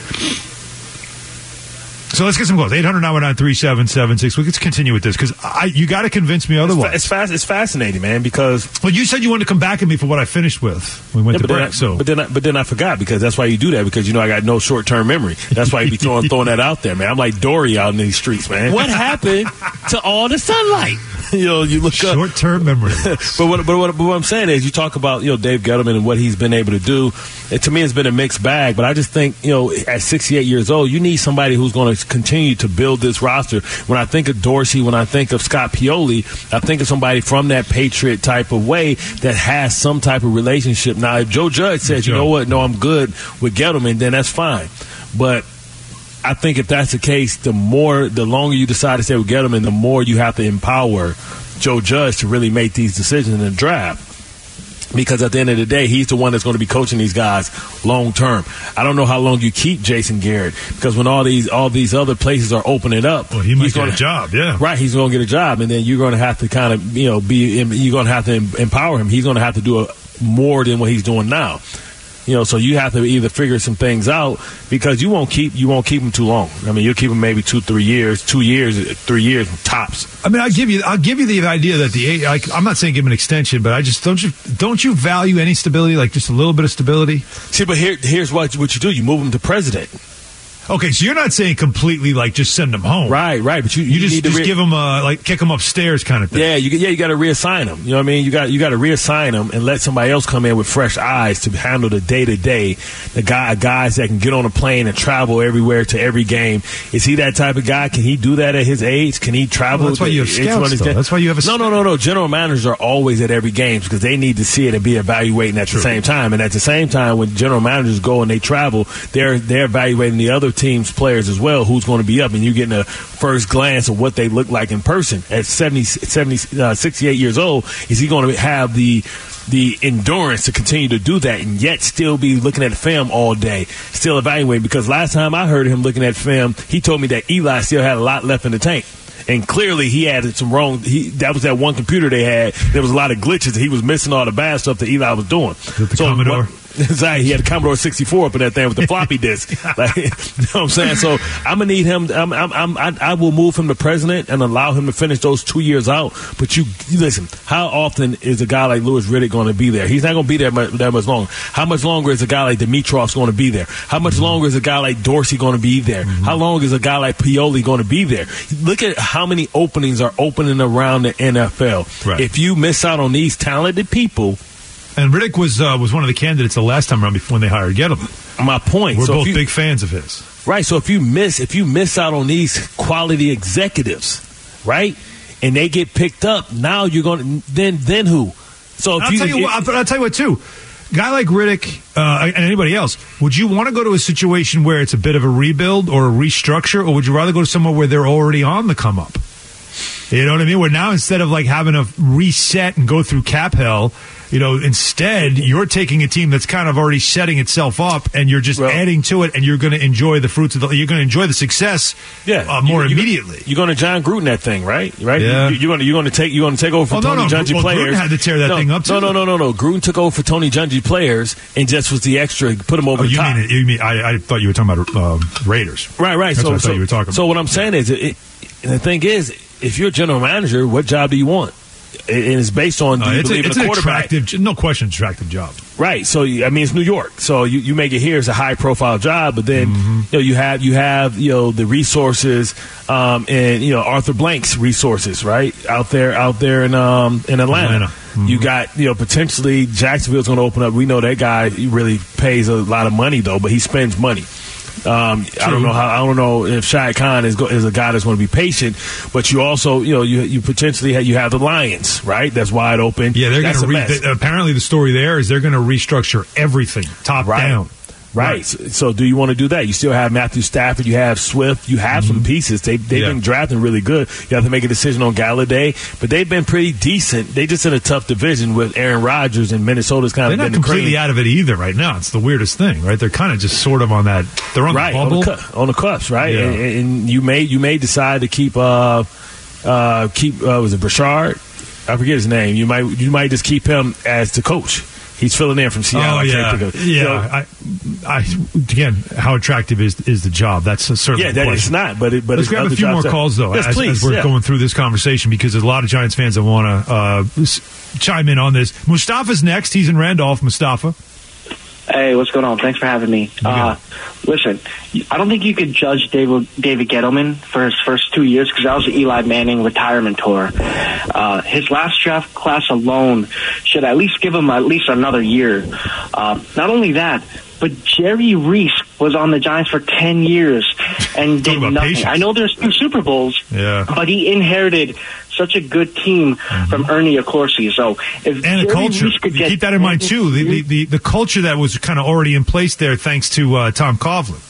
So let's get some calls. eight hundred, nine one nine, three seven seven six. Let's continue with this because you got to convince me otherwise. It's, fa- it's, fast, it's fascinating, man, because... Well, you said you wanted to come back at me for what I finished with. We went Yeah, to but, then break, I, so... but, then I, but then I forgot because that's why you do that because, you know, I got no short-term memory. That's why you be throwing, throwing that out there, man. I'm like Dory out in these streets, man. What happened to all the sunlight? You know, you look up... Short-term memory. but, what, but, what, but what I'm saying is you talk about, you know, Dave Gettleman and what he's been able to do. It, to me, it's been a mixed bag, but I just think, you know, at sixty-eight years old, you need somebody who's going to continue to build this roster. When I think of Dorsey, when I think of Scott Pioli, I think of somebody from that Patriot type of way that has some type of relationship. Now, if Joe Judge says, you know what, no, I'm good with Gettleman, then that's fine. But I think if that's the case, the more, the longer you decide to stay with Gettleman, the more you have to empower Joe Judge to really make these decisions in the draft. Because at the end of the day, he's the one that's going to be coaching these guys long term. I don't know how long you keep Jason Garrett because when all these all these other places are opening up, well, he might he's get going a job, yeah, right. He's going to get a job, and then you're going to have to kind of you know be you're going to have to empower him. He's going to have to do a, more than what he's doing now. You know, so you have to either figure some things out because you won't keep you won't keep him too long. I mean, you'll keep him maybe two, three years, two years, three years tops. I mean, I'll give you, I'll give you the idea that the, like, I'm not saying give him an extension, but I just don't you, don't you value any stability, like just a little bit of stability? See, but here, here's what what you do: you move him to president. Okay, so you're not saying completely like just send him home, right? Right, but you you, you just need to just re- give him a like kick him upstairs kind of thing. Yeah, you yeah you got to reassign him. You know what I mean? You got you got to reassign him and let somebody else come in with fresh eyes to handle the day to day. The guy guys that can get on a plane and travel everywhere to every game. Is he that type of guy? Can he do that at his age? Can he travel? Well, that's why you have scouts, though. That's why you have a no no no no. General managers are always at every game because they need to see it and be evaluating at True. the same time. And at the same time, when general managers go and they travel, they're they're evaluating the other team's players as well, who's going to be up, and you're getting a first glance of what they look like in person. At seventy, seventy, uh, sixty-eight years old, is he going to have the the endurance to continue to do that and yet still be looking at film all day, still evaluating? Because last time I heard him looking at film, he told me that Eli still had a lot left in the tank. And clearly he had some wrong. He, that was that one computer they had. There was a lot of glitches. He was missing all the bad stuff that Eli was doing. The so Commodore. What, Exactly. He had a Commodore sixty-four up in that thing with the floppy disk. Like, you know what I'm saying? So I'm gonna need him. I'm, I'm, I'm, I, I will move him to president and allow him to finish those two years out. But you, you listen. How often is a guy like Louis Riddick going to be there? He's not going to be there much, that much longer. How much longer is a guy like Dimitroff's going to be there? How much mm-hmm. longer is a guy like Dorsey going to be there? Mm-hmm. How long is a guy like Pioli going to be there? Look at how many openings are opening around the N F L. Right. If you miss out on these talented people. And Riddick was uh, was one of the candidates the last time around before when they hired Gettleman. My point. We're so both you, big fans of his. Right. So if you miss if you miss out on these quality executives, right, and they get picked up, now you're going to then then who? So if I'll you, tell you if, what. I'll, I'll tell you what too. Guy like Riddick uh, and anybody else, would you want to go to a situation where it's a bit of a rebuild or a restructure, or would you rather go to somewhere where they're already on the come up? You know what I mean? Where now instead of like having to reset and go through cap hell, you know, instead you're taking a team that's kind of already setting itself up, and you're just well, adding to it, and you're going to enjoy the fruits of the. You're going to enjoy the success, yeah, uh, more you, you, immediately. You're going to John Gruden that thing, right? Right? Yeah. You, you're going to you're going to take you're going to take over for oh, Tony no, no. Dungy well, players. Gruden had to tear that no, thing up too. No, no, no, no, no. Gruden took over for Tony Dungy players and just was the extra, put him over oh, the you top. Mean it, you mean I, I thought you were talking about uh, Raiders? Right, right. That's so what I thought so, you were talking about. So what I'm saying is, it, it, and the thing is, if you're a general manager, what job do you want? And it's based on do uh, you it's believe a, it's in a an quarterback? Attractive, no question, attractive job. Right. So I mean, it's New York. So you, you make it here as a high profile job, but then mm-hmm. you know you have you have you know the resources um, and you know Arthur Blank's resources right out there out there in um, in Atlanta. Atlanta. Mm-hmm. You got you know potentially Jacksonville's going to open up. We know that guy he really pays a lot of money though, but he spends money. Um, I don't know how. I don't know if Shad Khan is go, is a guy that's going to be patient, but you also, you know, you you potentially have, you have the Lions, right? That's wide open. Yeah, they're going to. Re- they, apparently, the story there is they're going to restructure everything top right. down. Right. right. So, so do you want to do that? You still have Matthew Stafford. You have Swift. You have mm-hmm. some pieces. They, they've yeah. been drafting really good. You have to make a decision on Galladay. But they've been pretty decent. They just in a tough division with Aaron Rodgers, and Minnesota's kind they're of been not completely the out of it either right now. It's the weirdest thing, right? They're kind of just sort of on that. They're on right, the bubble. On the, cu- on the cusp, right? Yeah. And, and you may you may decide to keep, uh, uh, keep uh, was it Brashard? I forget his name. You might you might just keep him as the coach. He's filling in from Seattle. Oh, I yeah. can't think of, yeah. So, I, I, again, how attractive is is the job? That's a certainly yeah, that question. It's not. But it, but let's grab a few more that, calls though, yes, as, please, as we're yeah. going through this conversation, because there's a lot of Giants fans that want to uh, chime in on this. Mustafa's next. He's in Randolph. Mustafa. Hey, what's going on? Thanks for having me. Uh, listen, I don't think you could judge David, David Gettleman for his first two years because that was the Eli Manning retirement tour. Uh, his last draft class alone should at least give him at least another year. Uh, not only that, but Jerry Reese was on the Giants for ten years and did nothing. Patience. I know there's two Super Bowls, yeah. but he inherited such a good team mm-hmm. from Ernie Accorsi. So if and Jerry the culture, Reese could get keep that in mind too. The, the the the culture that was kind of already in place there, thanks to uh, Tom Coughlin.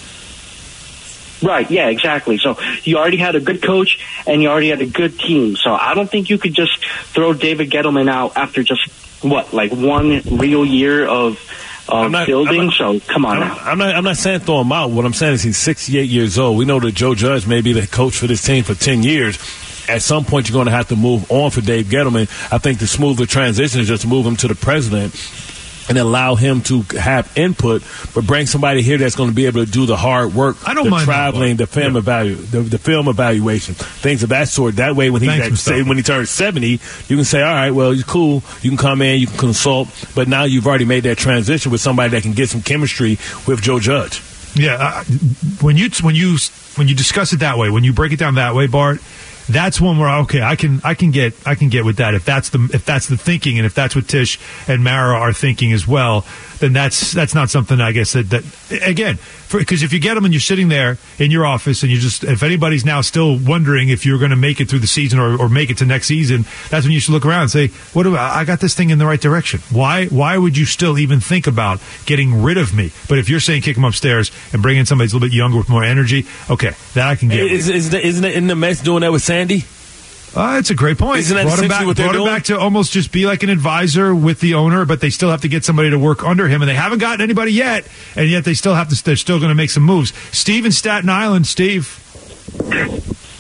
Right, yeah, exactly. So you already had a good coach and you already had a good team. So I don't think you could just throw David Gettleman out after just, what, like one real year of uh, not, building? Not, so come on I'm, now. I'm not, I'm not saying throw him out. What I'm saying is he's sixty-eight years old. We know that Joe Judge may be the coach for this team for ten years. At some point, you're going to have to move on for Dave Gettleman. I think the smoother transition is just to move him to the president and allow him to have input, but bring somebody here that's going to be able to do the hard work, I don't the mind traveling, the film yeah. evalu- the, the film evaluation, things of that sort. That way, when he Thanks, say, when he turns seventy, you can say, all right, well, you're cool. You can come in, you can consult, but now you've already made that transition with somebody that can get some chemistry with Joe Judge. Yeah, uh, when you when you when you discuss it that way, when you break it down that way, Bart, that's one where okay, I can I can get I can get with that if that's the if that's the thinking and if that's what Tish and Mara are thinking as well, then that's that's not something I guess that, that again because if you get them and you're sitting there in your office and you just if anybody's now still wondering if you're going to make it through the season or, or make it to next season, that's when you should look around and say, what do I, I got this thing in the right direction? Why why would you still even think about getting rid of me? But if you're saying kick him upstairs and bring in somebody who's a little bit younger with more energy, okay, that I can get. Is, is, isn't it in the Mets doing that with Sandy? Uh, it's a great point. Isn't that brought him essentially back, what they're brought him doing? back to almost just be like an advisor with the owner, but they still have to get somebody to work under him, and they haven't gotten anybody yet, and yet they still have to. They're still going to make some moves. Steve in Staten Island. Steve.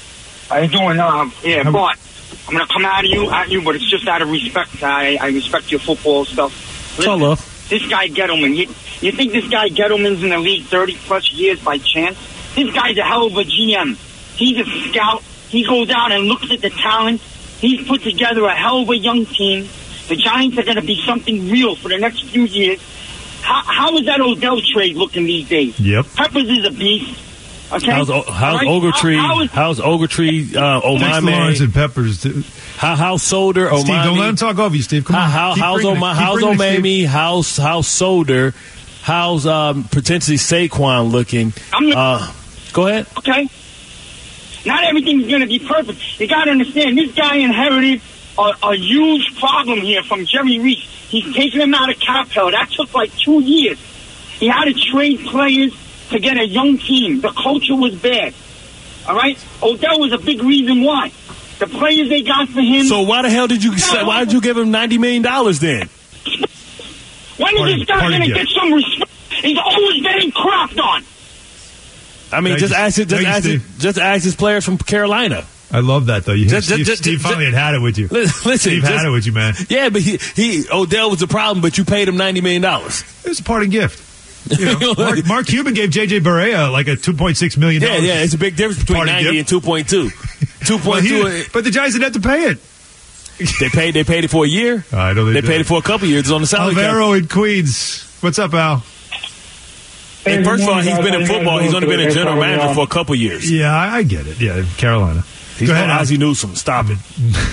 How you doing? Uh, yeah, but I'm gonna come out of you at you, but it's just out of respect. I, I respect your football stuff. Listen, love. This guy Gettleman, you, you think this guy Gettleman's in the league thirty plus years by chance? This guy's a hell of a G M. He's a scout. He goes out and looks at the talent. He's put together a hell of a young team. The Giants are going to be something real for the next few years. How, how is that Odell trade looking these days? Yep. Peppers is a beast. Okay. How's, how's right? Ogletree? How, how is, how's Ogletree? Uh, oh my man. Lawrence and Peppers. Too. How how's Solder? Steve, Omami? don't let him talk over you, Steve. Come on. How, Keep how's bringing Oma, it. Keep how's bringing it, Omami? How's how's Solder? How's um, potentially Saquon looking? I'm uh, go ahead. Okay. Not everything's going to be perfect. You got to understand, this guy inherited a, a huge problem here from Jerry Reese. He's taking him out of cap hell. That took like two years. He had to trade players to get a young team. The culture was bad. All right? Odell was a big reason why. The players they got for him. So why the hell did you No, why did you give him ninety million dollars then? When is Party- this guy party going to gift. get some respect? He's always getting crapped on. I mean, Thank just you. ask it. Just Thank you, ask it. Steve. Just ask his players from Carolina. I love that though. You Just- Steve, just- Steve just- finally had had it with you. Listen, Steve just- had it with you, man. Yeah, but he, he Odell was the problem, but you paid him ninety million dollars. It was a parting gift. You know, Mark, Mark Cuban gave J J Barea like a two point six million Yeah, dollars. yeah, it's a big difference between Parting ninety gift. and two point two. Two Well, point he- two. but the Giants didn't have to pay it. They paid. They paid it for a year. I know they, They did. paid it for a couple years. It's on the salary cap. Alvaro in Queens. What's up, Al? And first of all, he's been in How you football. guys He's only doing been a today? general Thanks for having me manager on. for a couple years. Yeah, I, I get it. Yeah, Carolina. He's Go no ahead, Al. Ozzie Newsome. Stop it.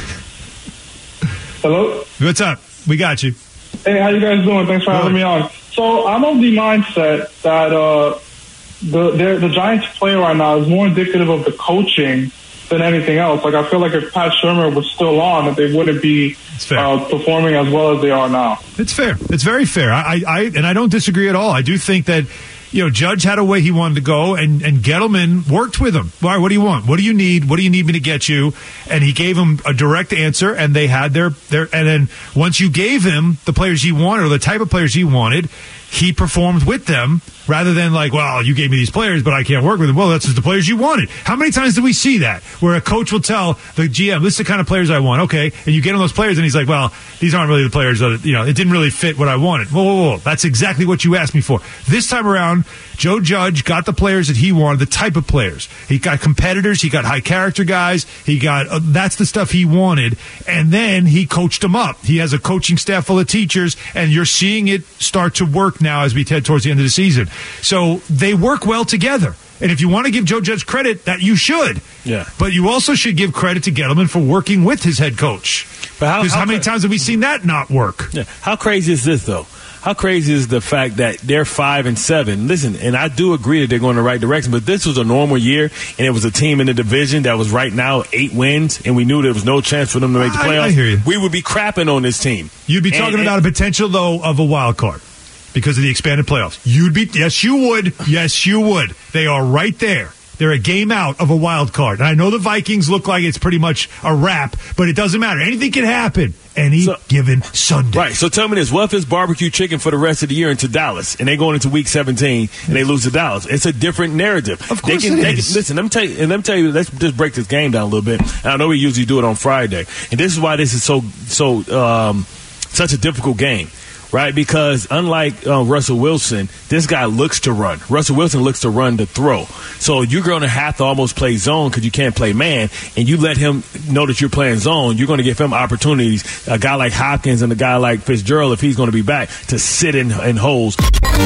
Hello? What's up? We got you. Hey, how you guys doing? Thanks for Good. having me on. So I'm of the mindset that uh, the the the Giants play right now is more indicative of the coaching than anything else. Like I feel like if Pat Shermer was still on, that they wouldn't be uh, performing as well as they are now. It's fair. It's very fair. I, I, I and I don't disagree at all. I do think that, you know, Judge had a way he wanted to go, and, and Gettleman worked with him. All right, what do you want? What do you need? What do you need me to get you? And he gave him a direct answer, and they had their, their and then once you gave him the players he wanted, or the type of players he wanted, he performed with them rather than like, well, you gave me these players, but I can't work with them. Well, that's just the players you wanted. How many times do we see that where a coach will tell the G M, this is the kind of players I want? Okay. And you get him those players and he's like, well, these aren't really the players that, you know, it didn't really fit what I wanted. Whoa, whoa, whoa. That's exactly what you asked me for. This time around, Joe Judge got the players that he wanted, the type of players. He got competitors. He got high character guys. He got, uh, that's the stuff he wanted. And then he coached them up. He has a coaching staff full of teachers, and you're seeing it start to work now as we head towards the end of the season. So they work well together. And if you want to give Joe Judge credit, that you should. Yeah. But you also should give credit to Gettleman for working with his head coach. But how- Because how, how many cra- times have we seen that not work? Yeah. How crazy is this, though? How crazy is the fact that they're five and seven? Listen, and I do agree that they're going in the right direction, but this was a normal year, and it was a team in the division that was right now eight wins, and we knew there was no chance for them to make the I- playoffs. I hear you. We would be crapping on this team. You'd be And- talking and- about a potential, though, of a wild card because of the expanded playoffs. You'd be, yes, you would. Yes, you would. They are right there. They're a game out of a wild card. And I know the Vikings look like it's pretty much a wrap, but it doesn't matter. Anything can happen any So- given Sunday. Right. So tell me this: what if it's barbecue chicken for the rest of the year into Dallas, and they going into Week seventeen and they lose to Dallas? It's a different narrative. Of course they can, it they is. Can, listen, let me tell you. And let me tell you. Let's just break this game down a little bit. And I know we usually do it on Friday, and this is why this is so so um, such a difficult game. Right, because unlike uh, Russell Wilson, this guy looks to run. Russell Wilson looks to run to throw. So you're going to have to almost play zone because you can't play man, and you let him know that you're playing zone. You're going to give him opportunities. A guy like Hopkins and a guy like Fitzgerald, if he's going to be back, to sit in, in holes.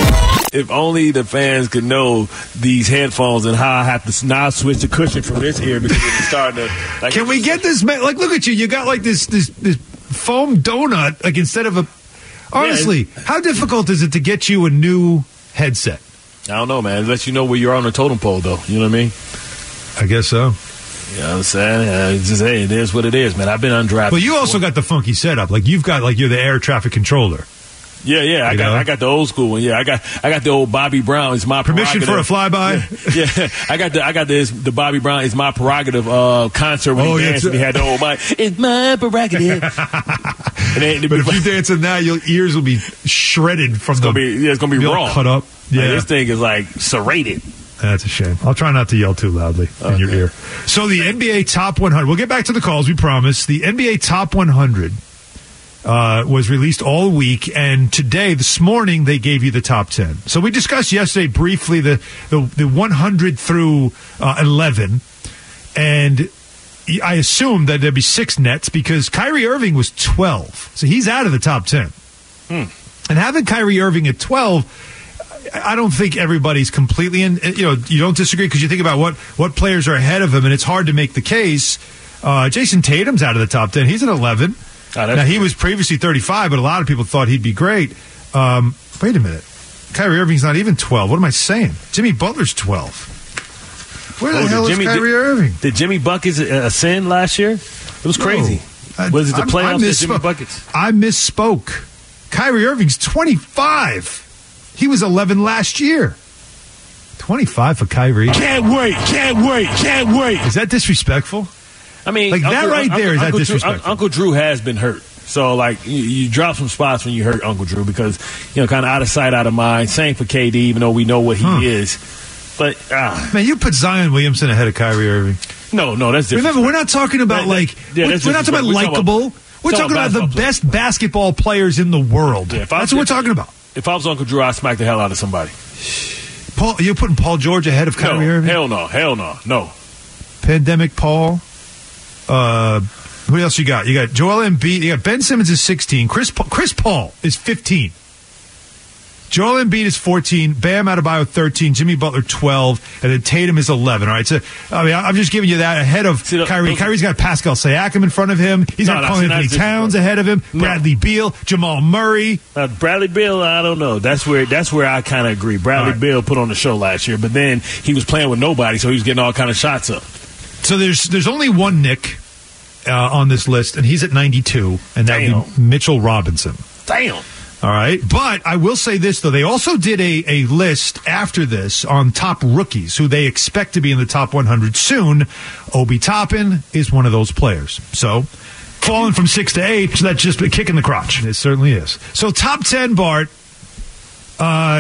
If only the fans could know these headphones and how I have to now switch the cushion from this ear because it's starting to. Like, Can we get this, man? Like, look at you. You got like this, this, this foam donut, like instead of a. Honestly, how difficult is it to get you a new headset? I don't know, man. It lets you know where you're on the totem pole, though. You know what I mean? I guess so. You know what I'm saying? Uh, it's just, hey, it is what it is, man. I've been undrafted. But you also got the funky setup. Like, you've got, like, you're the air traffic controller. Yeah, yeah. I You got know? I got the old school one. Yeah, I got I got the old Bobby Brown. It's my Permission for a prerogative. flyby? Yeah, yeah. I got the I got this the Bobby Brown is my prerogative uh, concert when Oh, he yeah, danced. it's- And he had the old mic. It's my prerogative. and then, But if you dance in that, your ears will be shredded from it's the. gonna be yeah, it's gonna be all raw, cut up. Like, Yeah. this thing is like serrated. That's a shame. I'll try not to yell too loudly okay. in your ear. So the N B A Top one hundred. We'll get back to the calls, we promise. The N B A Top one hundred uh, was released all week, and today, this morning, they gave you the top ten. So we discussed yesterday briefly the, the, the one hundred through uh, eleven, and I assumed that there'd be six nets because Kyrie Irving was twelve. So he's out of the top ten. Hmm. And having Kyrie Irving at twelve, I don't think everybody's completely in. You know, you don't disagree because you think about what, what players are ahead of him, and it's hard to make the case. Uh, Jason Tatum's out of the top ten. He's at eleven. Oh, now, he was previously thirty-five, but a lot of people thought he'd be great. Um, wait a minute. Kyrie Irving's not even twelve. What am I saying? Jimmy Butler's twelve. Where the oh, hell Jimmy, is Kyrie did, Irving? Did Jimmy Buckets ascend last year? It was crazy. No. Was it the I, playoffs I that Jimmy Buckets? I misspoke. Kyrie Irving's twenty-five. He was eleven last year. twenty-five for Kyrie. Can't wait, can't wait, can't wait. Is that disrespectful? I mean, like Uncle, that right Uncle, there, is Uncle that Drew, disrespectful? Uncle Drew has been hurt. So, like, you, you drop some spots when you hurt Uncle Drew because, you know, kind of out of sight, out of mind. Same for K D, even though we know what he huh. is. But, ah. Man, you put Zion Williamson ahead of Kyrie Irving. No, no, that's different. Remember, we're not talking about, that, like, yeah, we're, we're not talking about likable. We're talking about, about the best players. basketball players in the world. Yeah, that's what we're talking about. If I was Uncle Drew, I'd smack the hell out of somebody. Paul, you're putting Paul George ahead of Kyrie no, Irving? Hell no, hell no, no. Pandemic Paul. Uh, who else you got? You got Joel Embiid. You got Ben Simmons is sixteen. Chris Paul, Chris Paul is fifteen. Joel Embiid is fourteen. Bam Adebayo thirteen. Jimmy Butler twelve, and then Tatum is eleven. All right, so I mean, I'm just giving you that ahead of See, Kyrie. Those, Kyrie's got Pascal Siakam in front of him. He's no, got Karl Anthony Towns ahead of him. No. Bradley Beal, Jamal Murray. Now, Bradley Beal, I don't know. That's where that's where I kind of agree. Bradley right. Beal put on the show last year, but then he was playing with nobody, so he was getting all kind of shots up. So there's there's only one Nick uh, on this list, and he's at ninety-two, and that would be Mitchell Robinson. Damn. All right. But I will say this, though. They also did a, a list after this on top rookies who they expect to be in the top one hundred soon. Obi Toppin is one of those players. So, falling from six to eight, so that's just a kick in the crotch. It certainly is. So, top ten, Bart, uh,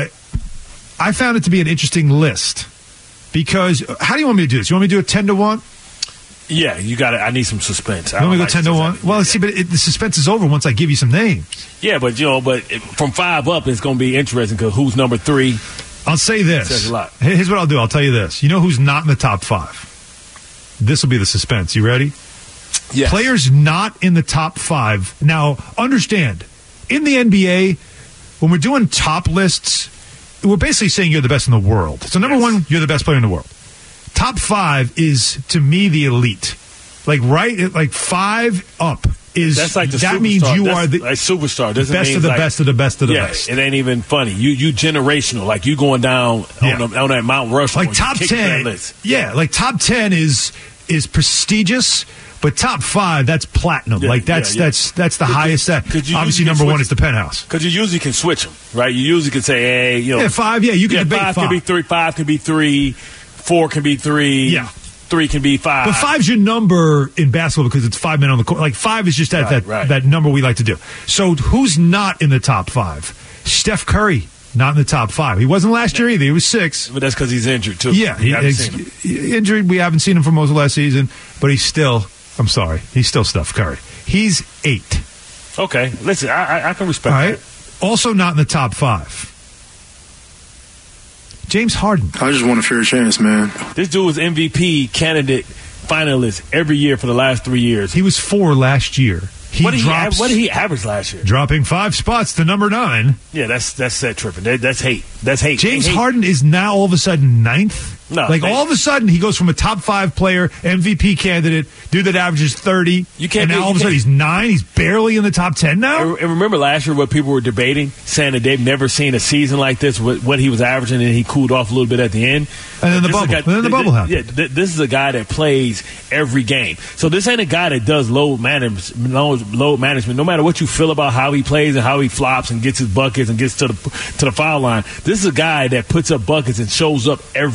I found it to be an interesting list. Because, how do you want me to do this? You want me to do it ten to one? Yeah, you got it. I need some suspense. You want me to go ten to one? Well, yeah. see, but it, the suspense is over once I give you some names. Yeah, but, you know, but from five up, it's going to be interesting because who's number three? I'll say this. Says a lot. Here's what I'll do. I'll tell you this. You know who's not in the top five? This will be the suspense. You ready? Yes. Players not in the top five. Now, understand, in the N B A, when we're doing top lists, we're basically saying you're the best in the world. So, number yes. one, you're the best player in the world. Top five is, to me, the elite. Like, right, like five up is, that's like the that superstar. means you that's are the like superstar. The best of the like, best of the best of the yeah, best. It ain't even funny. You you generational. Like, you going down yeah. on, the, on that Mount Rushmore. Like, top ten. Yeah, like, top ten is is prestigious, but top five, that's platinum. Yeah, like, that's yeah, yeah. that's that's the could highest. You, that, could you obviously, number one is the penthouse. Because you usually can switch them, right? You usually can say, hey, you know. Yeah, five, yeah, you can yeah, debate five. Five can be three, five can be three, four can be three. Yeah. Three can be five. But five's your number in basketball because it's five men on the court. Like, five is just that, right, that, right. that number we like to do. So, who's not in the top five? Steph Curry, not in the top five. He wasn't last year either. He was six. But that's because he's injured, too. Yeah, he, he's injured. We haven't seen him for most of last season. But he's still, I'm sorry, he's still Steph Curry. He's eight. Okay. Listen, I, I, I can respect All right. that. Also not in the top five. James Harden. I just want a fair chance, man. This dude was M V P candidate finalist every year for the last three years. He was four last year. He what, did drops, he, what did he average last year? Dropping five spots to number nine. Yeah, that's that's set tripping. That, that's hate. That's hate. James hate. Harden is now all of a sudden ninth. No, like man. all of a sudden he goes from a top five player, M V P candidate, dude that averages thirty. You can't. And now be, all of a sudden he's nine. He's barely in the top ten now. And remember last year what people were debating, saying that they've never seen a season like this, what, what he was averaging, and he cooled off a little bit at the end. And then the this bubble. Guy, and then the bubble happened. Yeah, th- this is a guy that plays every game. So this ain't a guy that does load management. Load management. No matter what you feel about how he plays and how he flops and gets his buckets and gets to the to the foul line, this is a guy that puts up buckets and shows up every day.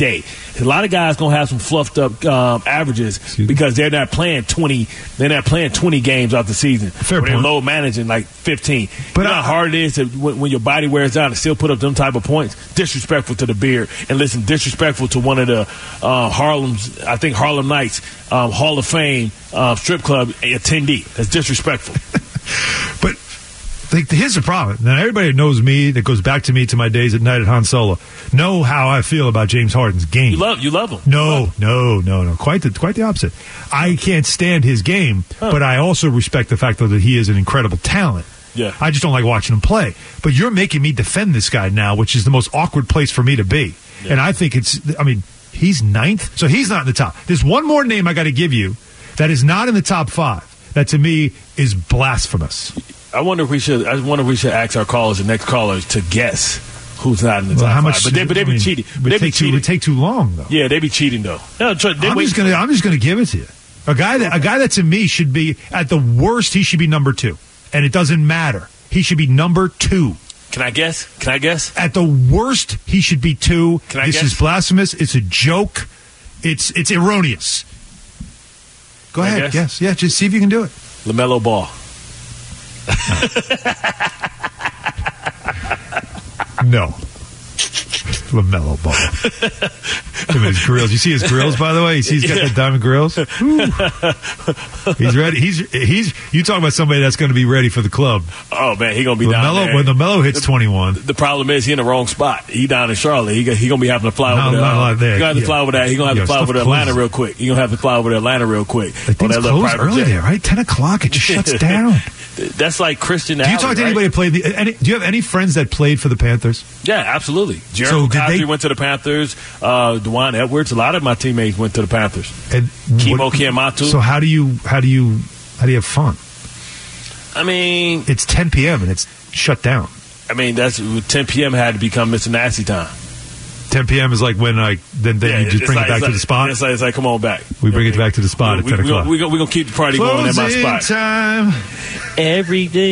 day. A lot of guys gonna have some fluffed up um, averages because they're not playing twenty. They're not playing twenty games out the season. Fair They're point. low managing like fifteen. But you know I- how hard it is to, when, when your body wears down to still put up them type of points. Disrespectful to the beard, and listen, disrespectful to one of the uh, Harlem's. I think Harlem Nights um, Hall of Fame uh, strip club attendee. That's disrespectful. But like, here's the problem. Now, everybody that knows me, that goes back to me to my days at night at Han Solo, know how I feel about James Harden's game. You love, you love him. No, no, no, no. Quite the quite the opposite. I can't stand his game, Huh. but I also respect the fact though that he is an incredible talent. Yeah. I just don't like watching him play. But you're making me defend this guy now, which is the most awkward place for me to be. Yeah. And I think it's. I mean, he's ninth, so he's not in the top. There's one more name I got to give you that is not in the top five. That to me is blasphemous. I wonder if we should. I wonder if we should ask our callers, the next callers, to guess who's not in the Well, top how five. much? But they, but they I be mean, cheating. It would They be take too, it cheating. would take too long, though. Yeah, they be cheating though. No, try, they I'm wait. just gonna. I'm just gonna give it to you. A guy that a guy that to me should be at the worst. He should be number two, and it doesn't matter. He should be number two. Can I guess? Can I guess? At the worst, he should be two. Can I this guess? is blasphemous. It's a joke. It's it's erroneous. Go Can I ahead. guess? Yes. Yeah. Just see if you can do it. LaMelo Ball. No. LaMelo Ball. Him and his grills. You see his grills, by the way? You see he's got Yeah. the diamond grills? Ooh. He's ready. He's he's. You talking about somebody that's going to be ready for the club? Oh man, he gonna be down LaMelo, there. when LaMelo hits twenty-one. The problem is he in the wrong spot. He down in Charlotte. He got, he gonna be having to fly No, over there. not like there. He gonna have to Yeah. fly over there. He gonna have Yeah, to fly stuff over to Atlanta closes. real quick. He gonna have to fly over to Atlanta real quick. I think it's closed early there, right? Ten o'clock. It just shuts down. That's like Christian. Do you Alley, talk to right? anybody that played? The, any, do you have any friends that played for the Panthers? Yeah, absolutely. Jericho So did Cosby they- went to the Panthers. Uh, Dwan Edwards. A lot of my teammates went to the Panthers. And Kimo what- Kiamatu. So how do you how do you how do you have fun? I mean, It's ten p.m. and it's shut down. I mean that's ten p.m. had to become Mister Nasty time. ten p.m. is like when like then then Yeah, you just it's bring like- it back it's to like- the spot. It's like, it's like come on back. We bring it back to the spot we, at ten we, o'clock. We're gonna, we gonna keep the party going at my Closing spot. time. Every day.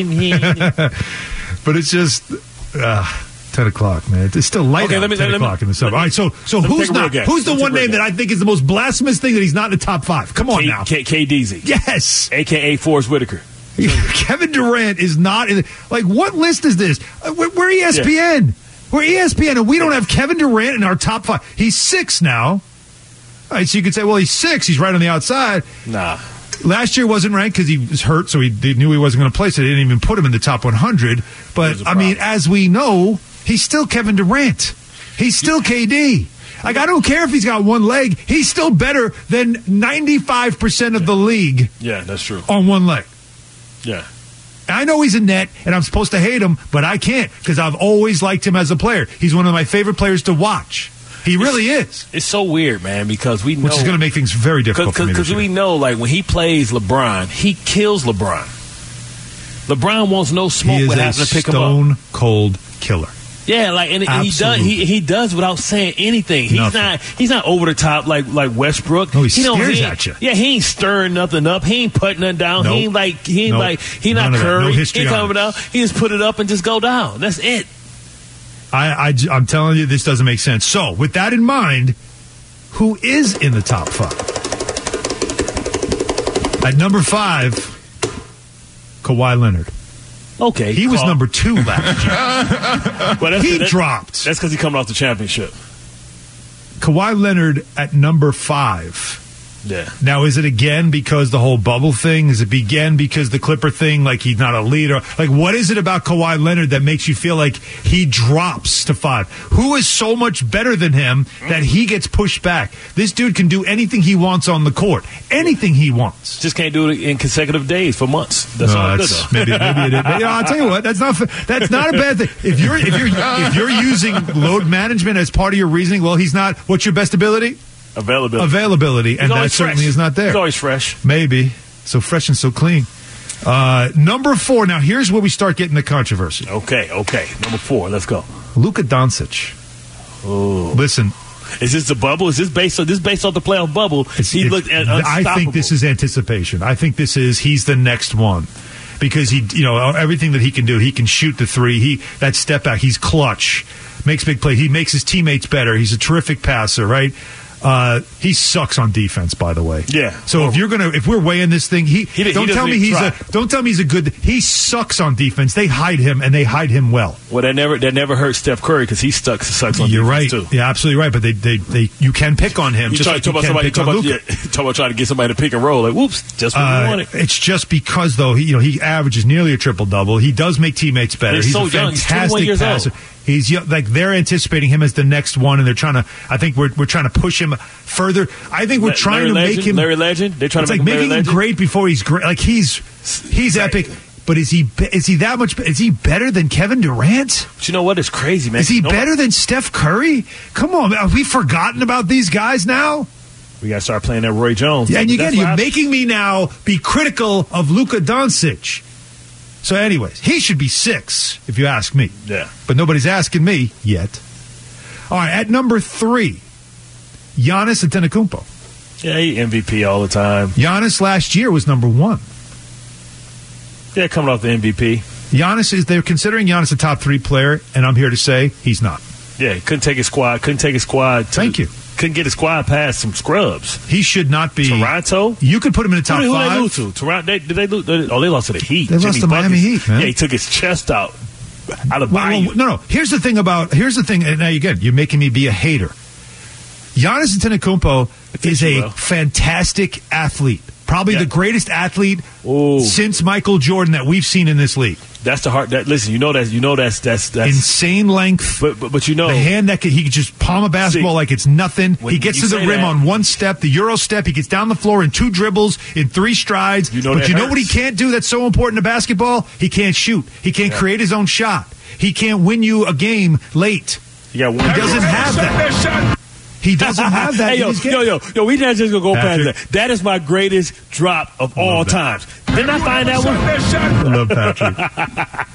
But it's just uh, ten o'clock, man. It's still light Okay, out let me- at ten let me- o'clock in the summer. let me- All right, so so let me who's take a real not? guess. Who's the Let me one take a name real that I think is the most blasphemous thing that he's not in the top five? Come on K, now. K, K D Z. Yes. A K A Forrest Whitaker. Kevin Durant is not in. Like, what list is this? Uh, We're, we're E S P N. We're E S P N, and we don't have Kevin Durant in our top five. He's six now. All right, so you could say, well, he's six. He's right on the outside. Nah. Last year wasn't ranked because he was hurt, so he they knew he wasn't going to play, so they didn't even put him in the top one hundred. But, I mean, as we know, he's still Kevin Durant. He's still K D. Like, I don't care if he's got one leg. He's still better than ninety-five percent of the league Yeah, that's true. on one leg. Yeah. I know he's a net, and I'm supposed to hate him, but I can't because I've always liked him as a player. He's one of my favorite players to watch. He really is. It's so weird, man, because we know. Which is going to make things very difficult for me this Because year. we know, like, when he plays LeBron, he kills LeBron. LeBron wants no smoke He is with a having to pick him up. stone cold killer. Yeah, like, and he does Absolutely. he he does without saying anything. He's Nothing. not he's not over the top like like Westbrook. No, he don't- stares ain't- at you. Yeah, he ain't stirring nothing up. He ain't putting nothing down. Nope. He ain't like he ain't Nope. like he None not of that. No Curry. history he on coming it. out. He just put it up and just go down. That's it. I, I, I'm telling you, this doesn't make sense. So, with that in mind, who is in the top five? At number five, Kawhi Leonard. Okay, He was call- number two last year. Well, that's- he that- dropped. That's because he coming off the championship. Kawhi Leonard at number five. Yeah. Now, is it again because the whole bubble thing? Is it again because the Clipper thing, like he's not a leader? Like, what is it about Kawhi Leonard that makes you feel like he drops to five? Who is so much better than him that he gets pushed back? This dude can do anything he wants on the court. Anything he wants. Just can't do it in consecutive days for months. That's No, all it that's- does, though. maybe, maybe it is. Maybe- I'll tell you what. That's not. That's not a bad thing. If you're if you're if you're using load management as part of your reasoning, well, he's not. What's your best ability? Availability. Availability, and He's that always certainly fresh. is not there. He's always fresh. Maybe. So fresh and so clean. Uh, number four. Now, here's where we start getting the controversy. Okay, okay. Number four. Let's go. Luka Doncic. Oh. Listen. Is this the bubble? Is this based on this based off the playoff bubble? It's- he it's- looked I think this is anticipation. I think this is he's the next one. because he, you know, everything that he can do, he can shoot the three. He that step back, he's clutch, makes big plays. He makes his teammates better. He's a terrific passer, right? Uh, he sucks on defense, by the way. Yeah. So well, if you're gonna, if we're weighing this thing, he, he don't he tell me he's try. a, don't tell me he's a good. He sucks on defense. They hide him, and they hide him well. Well, that never that never hurt Steph Curry because he sucks sucks on You're defense right. too. Yeah, absolutely right. But they, they, they, you can pick on him. You just talk, like talk you about can somebody pick talk on about, Luka. yeah, talk about trying to get somebody to pick and roll. Like, whoops, just when Uh, you want it. It's just because though he, you know, he averages nearly a triple double. He does make teammates better. He's He's, so a young. He's fantastic twenty-one years passer. old. He's young, like they're anticipating him as the next one, and they're trying to. I think we're we're trying to push him further. I think we're La- trying Larry to Legend, make him Larry Legend. They're trying it's to like make him making Larry him Legend. great before he's great. Like he's he's epic. But is he is he that much? Is he better than Kevin Durant? But you know what? It's crazy, man. Is he You know better what? than Steph Curry? Come on, have we forgotten about these guys now? We got to start playing that Roy Jones. Yeah, and you That's get what you're happens. making me now be critical of Luka Doncic. So, anyways, he should be six, if you ask me. Yeah. But nobody's asking me yet. All right, at number three, Giannis Antetokounmpo. Yeah, he M V P all the time. Giannis last year was number one. Yeah, coming off the M V P. Giannis is they're considering Giannis a top three player, and I'm here to say he's not. Yeah, couldn't take his squad. Couldn't take his squad. To, Thank you. Couldn't get his squad past some scrubs. He should not be. Toronto. You could put him in the top who, who five. They lose to? Toronto. They, did they lose? Oh, they lost to the Heat. They lost Jimmy to Miami Buckets. Heat, man. Yeah, he took his chest out. Out of Well, Bayou. well, no, no. Here's the thing about. Here's the thing. And now again, you're making me be a hater. Giannis Antetokounmpo is you a will. fantastic athlete. Probably Yeah. the greatest athlete Ooh. since Michael Jordan that we've seen in this league. That's the heart. That listen, you know that you know that's that's that's Insane length. But but, but you know the hand that could, he could just palm a basketball See, like it's nothing. when He gets you to the say rim that- on one step, the Euro step. He gets down the floor in two dribbles, in three strides. You know but that you know what he hurts. can't do that's so important to basketball? He can't shoot. He can't Yeah. create his own shot. He can't win you a game late. You got one. He doesn't have that. He doesn't have that. Hey, in yo, his game. yo, yo, yo, we not just gonna go Patrick. past that. That is my greatest drop of all that. times. Didn't I find that one? I love Patrick.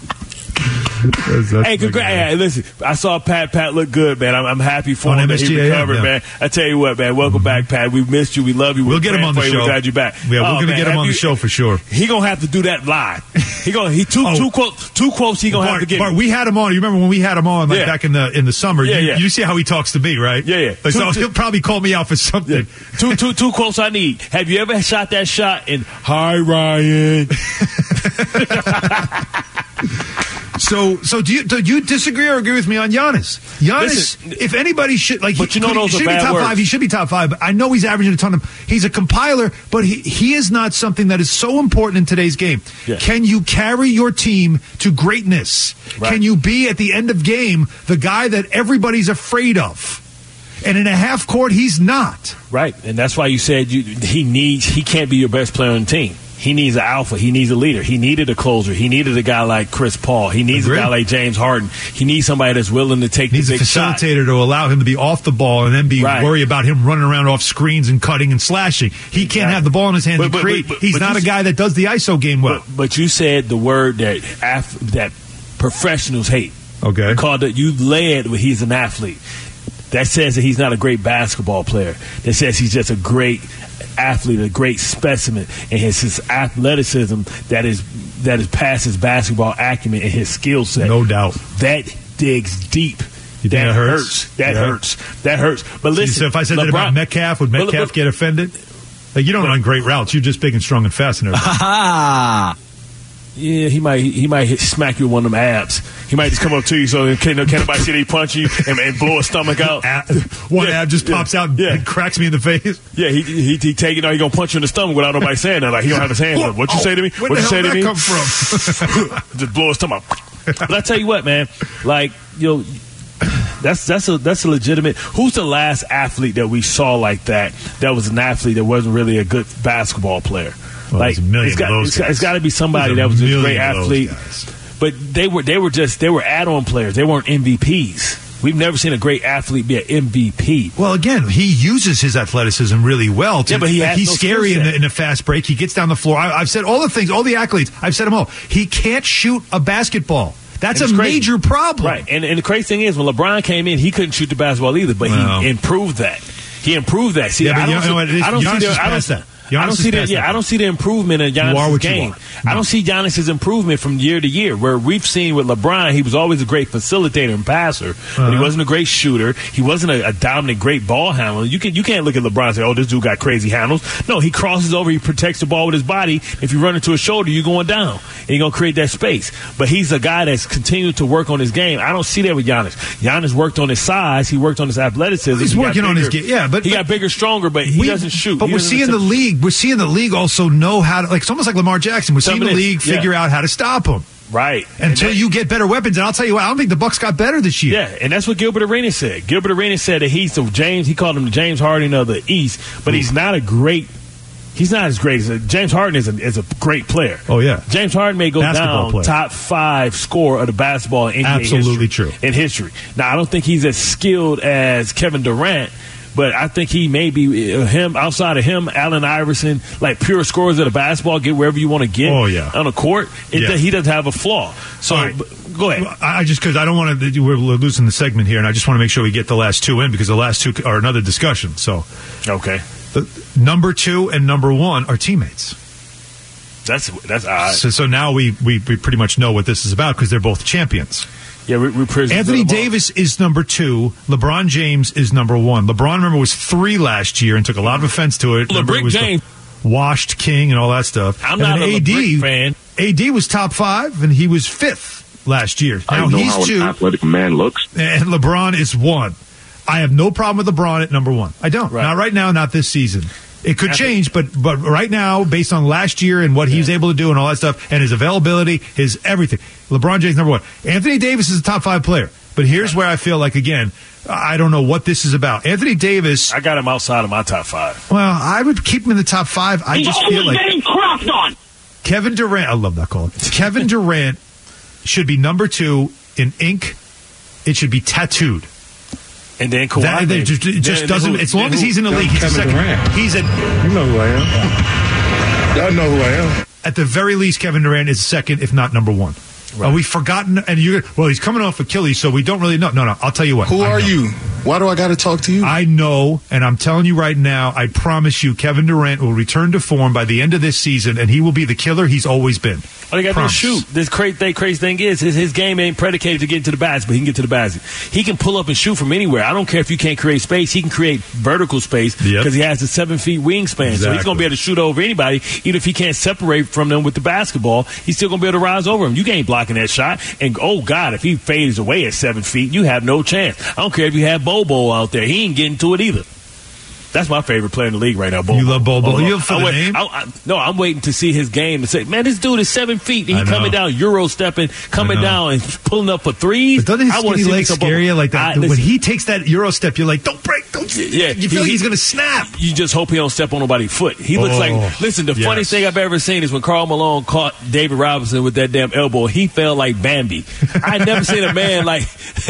That's- that's Hey, my congra- guy. hey, listen, I saw Pat. Pat look good, man. I'm, I'm happy for On him that he M S G A M, recovered, yeah. man. I tell you what, man. Welcome back, Pat. We missed you. We love you. We're We'll get him praying on the for you. show. We're glad you're back. Yeah, we're Oh, going to man, get him have on the you- show for sure. He gonna have to do that live. He gonna he two Oh. two quotes two quotes. He gonna have to Bart, get. Bart, we had him on. You remember when we had him on, like Yeah. back in the in the summer? Yeah, you, yeah. you see how he talks to me, right? Yeah, yeah. Like, so Two- two- he'll probably call me out for something. two two two quotes I need. Have you ever shot that shot in Hi Ryan? So, so do you do you disagree or agree with me on Giannis? Giannis, Listen, if anybody should like, but he, you know could- those he are should bad be top words. five. He should be top five. But I know he's averaging a ton of. He's a compiler, but he he is not something that is so important in today's game. Yeah. Can you carry your team to greatness? Right. Can you be at the end of game the guy that everybody's afraid of? And in a half court, he's not. Right, and that's why you said you, he needs. He can't be your best player on the team. He needs an alpha. He needs a leader. He needed a closer. He needed a guy like Chris Paul. He needs Agreed. a guy like James Harden. He needs somebody that's willing to take Needs the a big shot. facilitator to allow him to be off the ball and then be Right. worry about him running around off screens and cutting and slashing. He can't have the ball in his hands But- and but- create. but- but- He's but not you a s- guy that does the I S O game well. But, but you said the word that af- that professionals hate. Okay. You called it. You led with he's an athlete. That says that he's not a great basketball player. That says he's just a great athlete, a great specimen, and his, his athleticism that is that is past his basketball acumen and his skill set. No doubt. That digs deep. You think that that hurts? That Yeah. hurts. That hurts. But listen, So if I said that about LeBron- Metcalf, would but- Metcalf but- get offended? Like, you don't run great routes. You're just big and strong and fast and everything. Yeah, he might he might hit, smack you with one of them abs. He might just come up to you so can't, can't nobody see that he punch you and, and blow his stomach out. Ab- one Yeah, ab just yeah, pops out and, yeah. and cracks me in the face. Yeah, he he, he take it out. He gonna punch you in the stomach without nobody saying that. Like he don't have his hands up. What you say to me? Where What the you hell say did to that me? come from? Just blow his stomach. But I tell you what, man. Like you know, that's that's a that's a legitimate. Who's the last athlete that we saw like that? That was an athlete that wasn't really a good basketball player. Well, like there's a million it's got, of those it's got- guys. it's got to be somebody There's a that was a million great of those athlete. guys. But they were they were just they were add-on players. They weren't M V Ps. We've never seen a great athlete be an M V P. Well, again, he uses his athleticism really well. To, Yeah, but he like, has he's no scary skill in, set. the, in a fast break. He gets down the floor. I, I've said all the things, all the accolades. I've said them all. He can't shoot a basketball. That's a And it's crazy. major problem. Right. And, and the crazy thing is, when LeBron came in, he couldn't shoot the basketball either, but Well. he improved that. He improved that. See, Yeah, but I you don't know what it is? see, I don't Giannis see is the, I past don't, that. Giannis I don't see that. Yeah, I don't see the improvement in Giannis' game. No. I don't see Giannis' improvement from year to year. Where we've seen with LeBron, he was always a great facilitator and passer, uh-huh. but he wasn't a great shooter. He wasn't a, a dominant, great ball handler. You can you can't look at LeBron and say, "Oh, this dude got crazy handles." No, he crosses over, he protects the ball with his body. If you run into a shoulder, you're going down, and you're gonna create that space. But he's a guy that's continued to work on his game. I don't see that with Giannis. Giannis worked on his size. He worked on his athleticism. He's he working bigger, on his game. Yeah, but he but, got bigger, stronger, but he we, doesn't shoot. But he we're doesn't seeing the league. We're seeing the league also know how to, like, it's almost like Lamar Jackson. We're seeing the league yeah. figure out how to stop him. Right. Until that, you get better weapons. And I'll tell you what, I don't think the Bucks got better this year. Yeah, and that's what Gilbert Arenas said. Gilbert Arenas said that he's the James, he called him the James Harden of the East, but Ooh. he's not a great, he's not as great as a, James Harden is a, is a great player. Oh, yeah. James Harden may go basketball down player. top five scorer of the basketball in N B A Absolutely history, true. in history. Now, I don't think he's as skilled as Kevin Durant, but I think he may be uh, him outside of him, Allen Iverson, like pure scorers of the basketball, get wherever you want to get oh, yeah. on the court. It, yeah. He doesn't have a flaw. So right. go ahead. I just because I don't want to. We're losing the segment here, and I just want to make sure we get the last two in because the last two are another discussion. So okay, the, number two and number one are teammates. That's that's odd. So, so now we, we we pretty much know what this is about because they're both champions. Yeah, we, we Anthony Davis is number two. LeBron James is number one. LeBron, remember, was three last year and took a lot of offense to it. LeBron James, washed king and all that stuff. I'm and not a A D fan. A D was top five and he was fifth last year. Now I know he's how two. an athletic man looks. And LeBron is one. I have no problem with LeBron at number one. I don't. Right. Not right now. Not this season. It could change, but but right now, based on last year and what he was able to do and all that stuff, and his availability, his everything, LeBron James number one. Anthony Davis is a top five player, but here's where I feel like, again, I don't know what this is about. Anthony Davis, I got him outside of my top five. Well, I would keep him in the top five. I He's just always feel like getting crapped on. Kevin Durant. I love that call. Kevin Durant should be number two in ink. It should be tattooed. And then Kawhi. That, that just, it just then, doesn't. Then as long then as he's in the league, he's a second. Durant. He's a. You know who I am. Y'all know who I am. At the very least, Kevin Durant is second, if not number one. Right. Are we forgotten? And you, well, he's coming off Achilles, so we don't really know. No, no. I'll tell you what. Who I are know. you? Why do I got to talk to you? I know, and I'm telling you right now. I promise you, Kevin Durant will return to form by the end of this season, and he will be the killer he's always been. All you got to do is shoot. This crazy thing, crazy thing is his, his game ain't predicated to get into the basket, but he can get to the basket. He can pull up and shoot from anywhere. I don't care if you can't create space. He can create vertical space because yep. he has a seven feet wingspan. Exactly. So he's going to be able to shoot over anybody, even if he can't separate from them with the basketball. He's still going to be able to rise over him. You ain't blocking that shot. And oh God, if he fades away at seven feet, you have no chance. I don't care if you have Bobo out there. He ain't getting to it either. That's my favorite player in the league right now, Bobo. You love Bobo? You love for the wait, name? I, I, no, I'm waiting to see his game and say, man, this dude is seven feet. And he coming down, Euro stepping, coming down and pulling up for threes. But doesn't his I want to skinny see leg scare you like that? I, when he takes that Euro step, you're like, don't break, don't. Yeah, you feel he, like he's going to snap. You just hope he don't step on nobody's foot. He looks oh, like, listen, the yes. funniest thing I've ever seen is when Karl Malone caught David Robinson with that damn elbow. He fell like Bambi. I had never seen a man like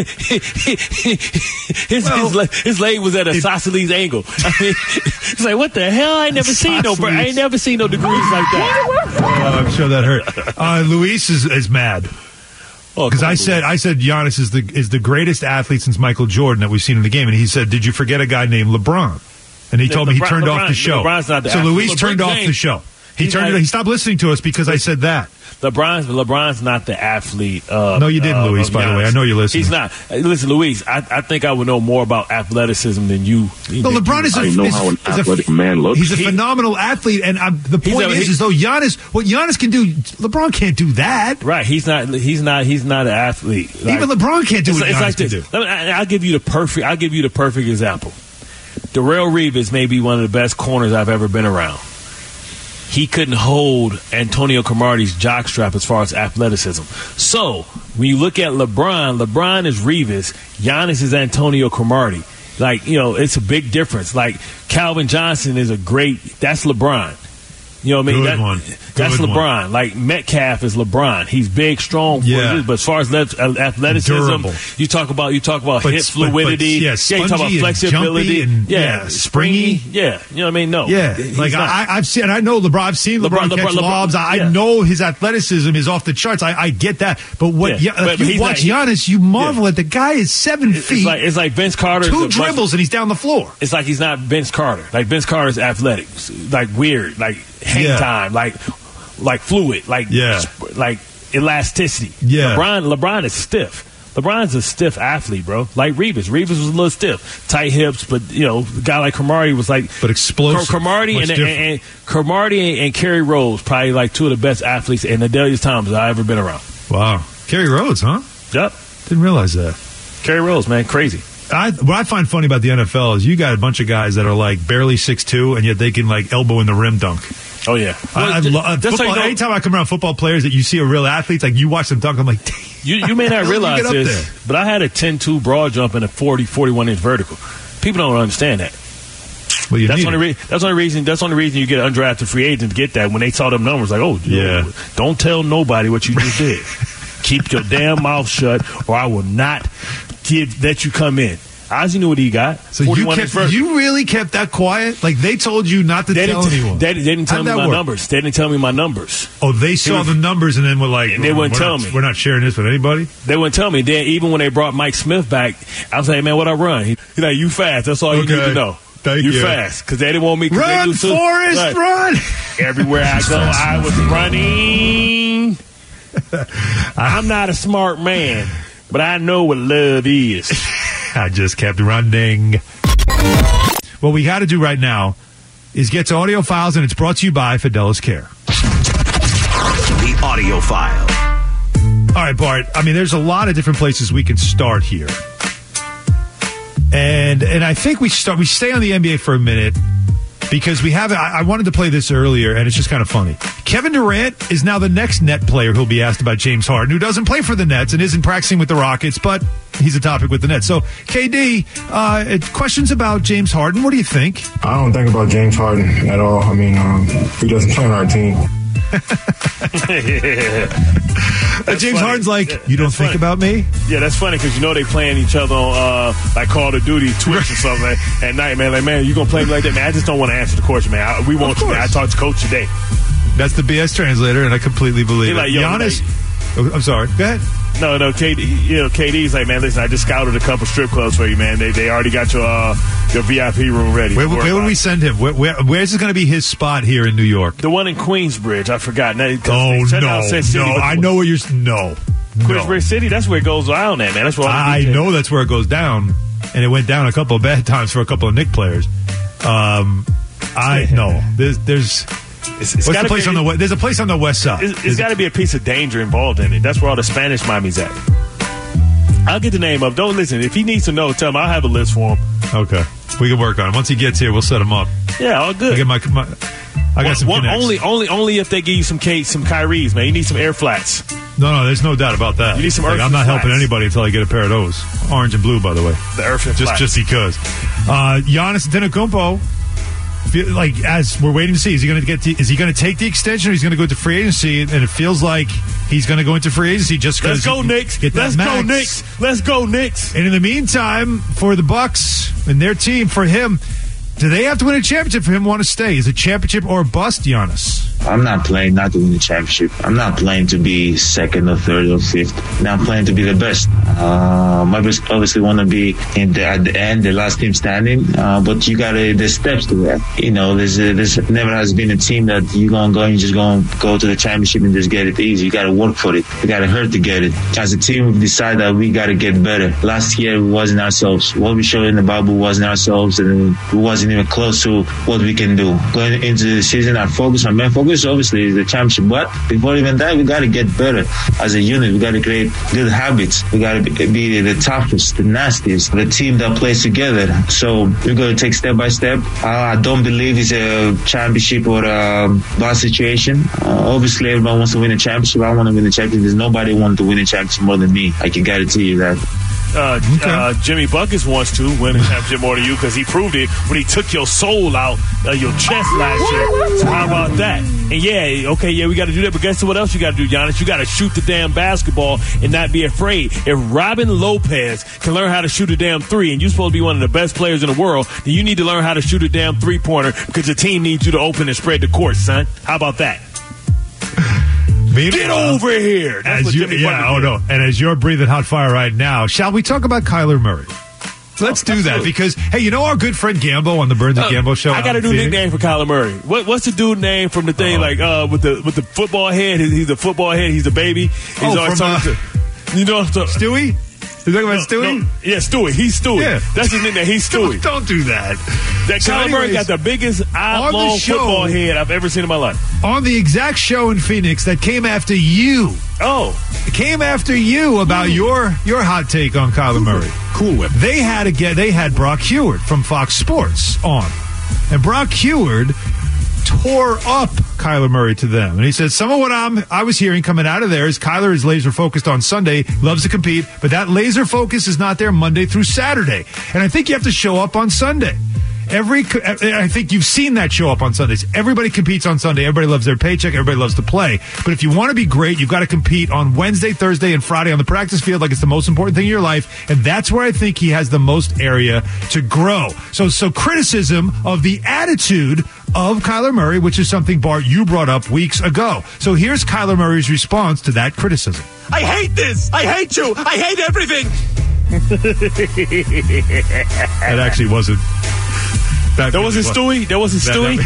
his, well, his, leg, his leg was at a isosceles angle. I mean, it's like, what the hell? I ain't never seen no, I ain't never seen no degrees like that. Oh, I'm sure that hurt. Uh, Luis is, is mad because oh, I said I said Giannis is the is the greatest athlete since Michael Jordan that we've seen in the game, and he said, "Did you forget a guy named LeBron?" And he told LeBron, me he turned LeBron, off the show. LeBron's not the so athlete. Luis LeBron turned James, off the show. He turned. Not, he stopped listening to us because I said that. LeBron's LeBron's not the athlete. Uh, no, you didn't, uh, Luis. By Giannis. the way, I know you're listening. He's not. Listen, Luis. I, I think I would know more about athleticism than you. No, LeBron is a, I know is, how an is athletic a, man looks. He's a he, phenomenal athlete, and um, the point a, is, he, is though Giannis, what Giannis can do, LeBron can't do that. Right? He's not. He's not. He's not an athlete. Like, even LeBron can't do it's, what it's Giannis like can this. do. Let me, I'll give you the perfect. I'll give you the perfect example. Darrelle Reeves may be one of the best corners I've ever been around. He couldn't hold Antonio Cromartie's jockstrap as far as athleticism. So when you look at LeBron, LeBron is Reeves, Giannis is Antonio Cromartie. Like, you know, it's a big difference. Like Calvin Johnson is a great. That's LeBron. You know what I mean? Good That, one. Good that's LeBron. one. Like Metcalf is LeBron. He's big, strong, Yeah. yeah. but as far as le- athleticism, Durable. you talk about you talk about But- hip but- but, fluidity. yeah, you talk about spongy and flexibility. jumpy and, yeah, yeah, springy. Yeah, you know what I mean? No, Yeah, he's like not. I, I've seen, I know LeBron. I've seen LeBron, LeBron- catch LeBron- lobs. I, yeah. I know his athleticism is off the charts. I, I get that, but what Yeah, yeah, like but you he's watch not- Giannis, you marvel at the guy is seven It's feet, like it's like Vince Carter. two dribbles, and he's down the floor. It's like he's not Vince Carter. Like Vince Carter's athletic, like weird, like hang Yeah. time, like like fluid, like Yeah. sp- like elasticity. Yeah. LeBron LeBron is stiff. LeBron's a stiff athlete, bro. Like Reeves. Reeves was a little stiff, tight hips, but you know, a guy like Cromartie was like, but explosive. Cromartie Much and, and, different. and Cromartie and, and Kerry Rose probably like two of the best athletes and Adelius Thomas I've ever been around. Wow, Kerry Rhodes, huh? Yep, Didn't realize that. Kerry Rose, man, crazy. I, what I find funny about the N F L is you got a bunch of guys that are like barely six two, and yet they can like elbow in the rim dunk. Oh yeah, I, I Well, lo- uh, that's how football, you know- anytime I come around football players that you see a real athlete, like you watch them dunk, I'm like, damn. You, you may not How did you realize get up this, there? but I had a ten two broad jump and a forty, forty-one inch vertical. People don't understand that. Well, you that's need only re- that's only reason. That's only reason you get an undrafted free agent to get that. When they saw them numbers, like, oh, Yeah. yeah, don't tell nobody what you just did. Keep your damn mouth shut, or I will not give let you come in. Ozzy knew what he got. So you forty-one kept, inch vertical. you really kept that quiet? Like they told you not to They tell didn't, anyone? they, they didn't tell How'd me that my work? numbers. They didn't tell me my numbers. Oh, they saw was- the numbers and then were like, And they wouldn't we're tell not, me. We're not sharing this with anybody? They wouldn't tell me. Then even when they brought Mike Smith back, I was like, man, what I run? He, he's like, you fast. That's all you Okay. need to know. Thank you you. fast. Because they didn't want me. 'cause they Run, knew soon- Forrest, Right. run! Everywhere I go, I was running. I'm not a smart man, but I know what love is. I just kept running. What we got to do right now is get to audio files, and it's brought to you by Fidelis Care. The audio file. All right, Bart. I mean, there's a lot of different places we can start here, and and I think we start. We stay on the N B A for a minute because we have. I, I wanted to play this earlier, and it's just kind of funny. Kevin Durant is now the next Net player who'll be asked about James Harden, who doesn't play for the Nets and isn't practicing with the Rockets, but he's a topic with the Nets. So, K D, uh, questions about James Harden. What do you think? I don't think about James Harden at all. I mean, um, he doesn't play on our team. Uh, James funny. Harden's like, Yeah, you don't that's think funny. about me? Yeah, that's funny because you know they playing each other on uh, like Call of Duty, Twitch or something like, at night, man. Like, man, you gonna play me like that, man? I just don't want to answer the question, man. I, we want to. Man. I talked to Coach today. That's the B S translator, and I completely believe He it. like, yo, Giannis, oh, I'm sorry. Go ahead. No, no, K D. You know, K D's like, man, listen, I just scouted a couple strip clubs for you, man. They they already got your uh, your V I P room ready. Where, Don't worry where would about we it. send him? Where, where, where's going to be his spot here in New York? The one in Queensbridge, I forgot. Now, 'cause Oh, they shut no. down Sin City, No, but I know where you're. s- No. Queensbridge no. City, that's where it goes down at, man. That's where all the I D Js know that's where it goes down, and it went down a couple of bad times for a couple of Knick players. Um, I know. There's, there's It's, it's what's the gotta place be, on the west? There's a place on the west side. It's, it's got to be a piece of danger involved in it. That's where all the Spanish mommies at. I'll get the name up. Don't listen. If he needs to know, tell him I'll have a list for him. Okay, we can work on it. Once he gets here, we'll set him up. Yeah, all good. I get my, my I got One- some one- connects. only, only, only if they give you some K, some Kyries, man. You need some air flats. No, no, there's no doubt about that. You need some Like, Earth I'm not flats. helping anybody until I get a pair of those. Orange and blue, by the way. The Earth and just flats. just because. Uh, Giannis Antetokounmpo, feel like as we're waiting to see, is he going to get? The, is he going to take the extension, or he's going to go into free agency? And it feels like he's going to go into free agency just because. Let's go, Knicks. Get that Let's max. go, Knicks. Let's go, Knicks. And in the meantime, for the Bucks and their team, for him, do they have to win a championship for him to want to stay? Is it championship or bust, Giannis? I'm not playing not to win the championship. I'm not playing to be second or third or fifth. Now I'm playing to be the best. Um, I obviously want to be in the, at the end, the last team standing. Uh, but you gotta, there's steps to that. You know, there's, a, there's never has been a team that you gonna go and you just gonna go to the championship and just get it easy. You gotta work for it. You gotta hurt to get it. As a team, we've decided that we gotta get better. Last year, we wasn't ourselves. What we showed in the bubble wasn't ourselves, and we wasn't even close to what we can do. Going into the season, our focus, our main focus, obviously, is the championship. But before even that, we got to get better as a unit. We got to create good habits. We got to be, be the toughest, the nastiest, the team that plays together. So we're going to take step by step. Uh, I don't believe it's a championship or a bad situation. Uh, obviously, everyone wants to win a championship. I want to win a championship. There's nobody who wants to win a championship more than me. I can guarantee you that. Uh, Okay. uh, Jimmy Buckets wants to win a championship more than you because he proved it when he took your soul out of your chest last year. So how about that? And yeah, okay, yeah, we got to do that. But guess what else you got to do, Giannis? You got to shoot the damn basketball and not be afraid. If Robin Lopez can learn how to shoot a damn three, and you're supposed to be one of the best players in the world, then you need to learn how to shoot a damn three-pointer because the team needs you to open and spread the court, son. How about that? Get over here. That's As what you, Jimmy yeah, Buckets oh did. no. And as you're breathing hot fire right now, shall we talk about Kyler Murray? Let's do that because, hey, you know our good friend Gambo on the Burns and Uh, Gambo show? I got a out new in Phoenix? nickname for Kyler Murray. What, what's the dude name from the thing, like uh, with the with the football head? He's, he's a football head. He's a baby. He's Oh, always from, talking to, you know, so, Stewie? You talking about Stewie? No, yeah, Stewie. He's Stewie. Yeah. That's his nickname. He's Stewie. Don't, don't do that. That So Kyler Murray anyways, got the biggest on the oblong show- football head I've ever seen in my life. On the exact show in Phoenix that came after you. Oh. It came after you about Hmm. your your hot take on Kyler Murray. Cool Whip. They had to get they had Brock Heward from Fox Sports on. And Brock Heward tore up Kyler Murray to them. And he said, some of what I'm, I was hearing coming out of there is Kyler is laser focused on Sunday, loves to compete, but that laser focus is not there Monday through Saturday. And I think you have to show up on Sunday. Every, I think you've seen that show up on Sundays. Everybody competes on Sunday. Everybody loves their paycheck. Everybody loves to play. But if you want to be great, you've got to compete on Wednesday, Thursday, and Friday on the practice field like it's the most important thing in your life. And that's where I think he has the most area to grow. So, so criticism of the attitude of Kyler Murray, which is something, Bart, you brought up weeks ago. So here's Kyler Murray's response to that criticism. I hate this. I hate you. I hate everything. That actually wasn't. That, that wasn't Stewie? That wasn't That- Stewie?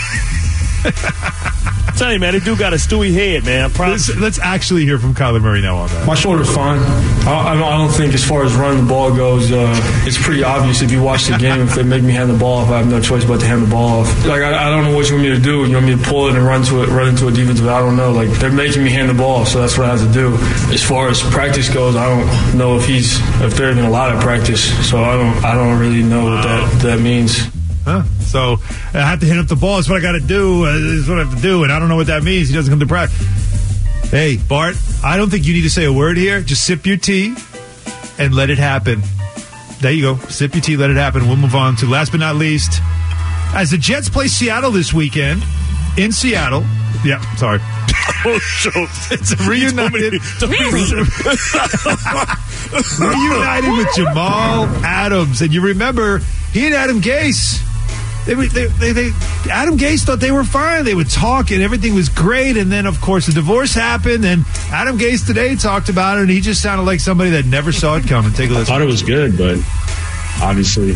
that- Tell you, man, this dude got a Stewie head, man. I promise. Let's, let's actually hear from Kyler Murray now on that. My shoulder's fine. I, I, don't, I don't think as far as running the ball goes, uh, it's pretty obvious if you watch the game. If they make me hand the ball off, I have no choice but to hand the ball off. Like, I, I don't know what you want me to do. You want me to pull it and run to it, run into a defensive? I don't know. Like, they're making me hand the ball off, so that's what I have to do. As far as practice goes, I don't know if he's if they're even allowed at practice. So I don't I don't really know what that, that means. Huh? So I have to hit up the ball. It's what I got to do. Uh, it's what I have to do, and I don't know what that means. He doesn't come to practice. Hey, Bart, I don't think you need to say a word here. Just sip your tea and let it happen. There you go. Sip your tea, let it happen. We'll move on to last but not least. As the Jets play Seattle this weekend, in Seattle. Yeah, sorry. Oh, so it's a reunited. reunited with Jamal Adams, and you remember he and Adam Gase. They, were, they, they, they, Adam Gase thought they were fine. They would talk, and everything was great. And then, of course, the divorce happened. And Adam Gase today talked about it, and he just sounded like somebody that never saw it coming. Take a listen. I thought it was good, but obviously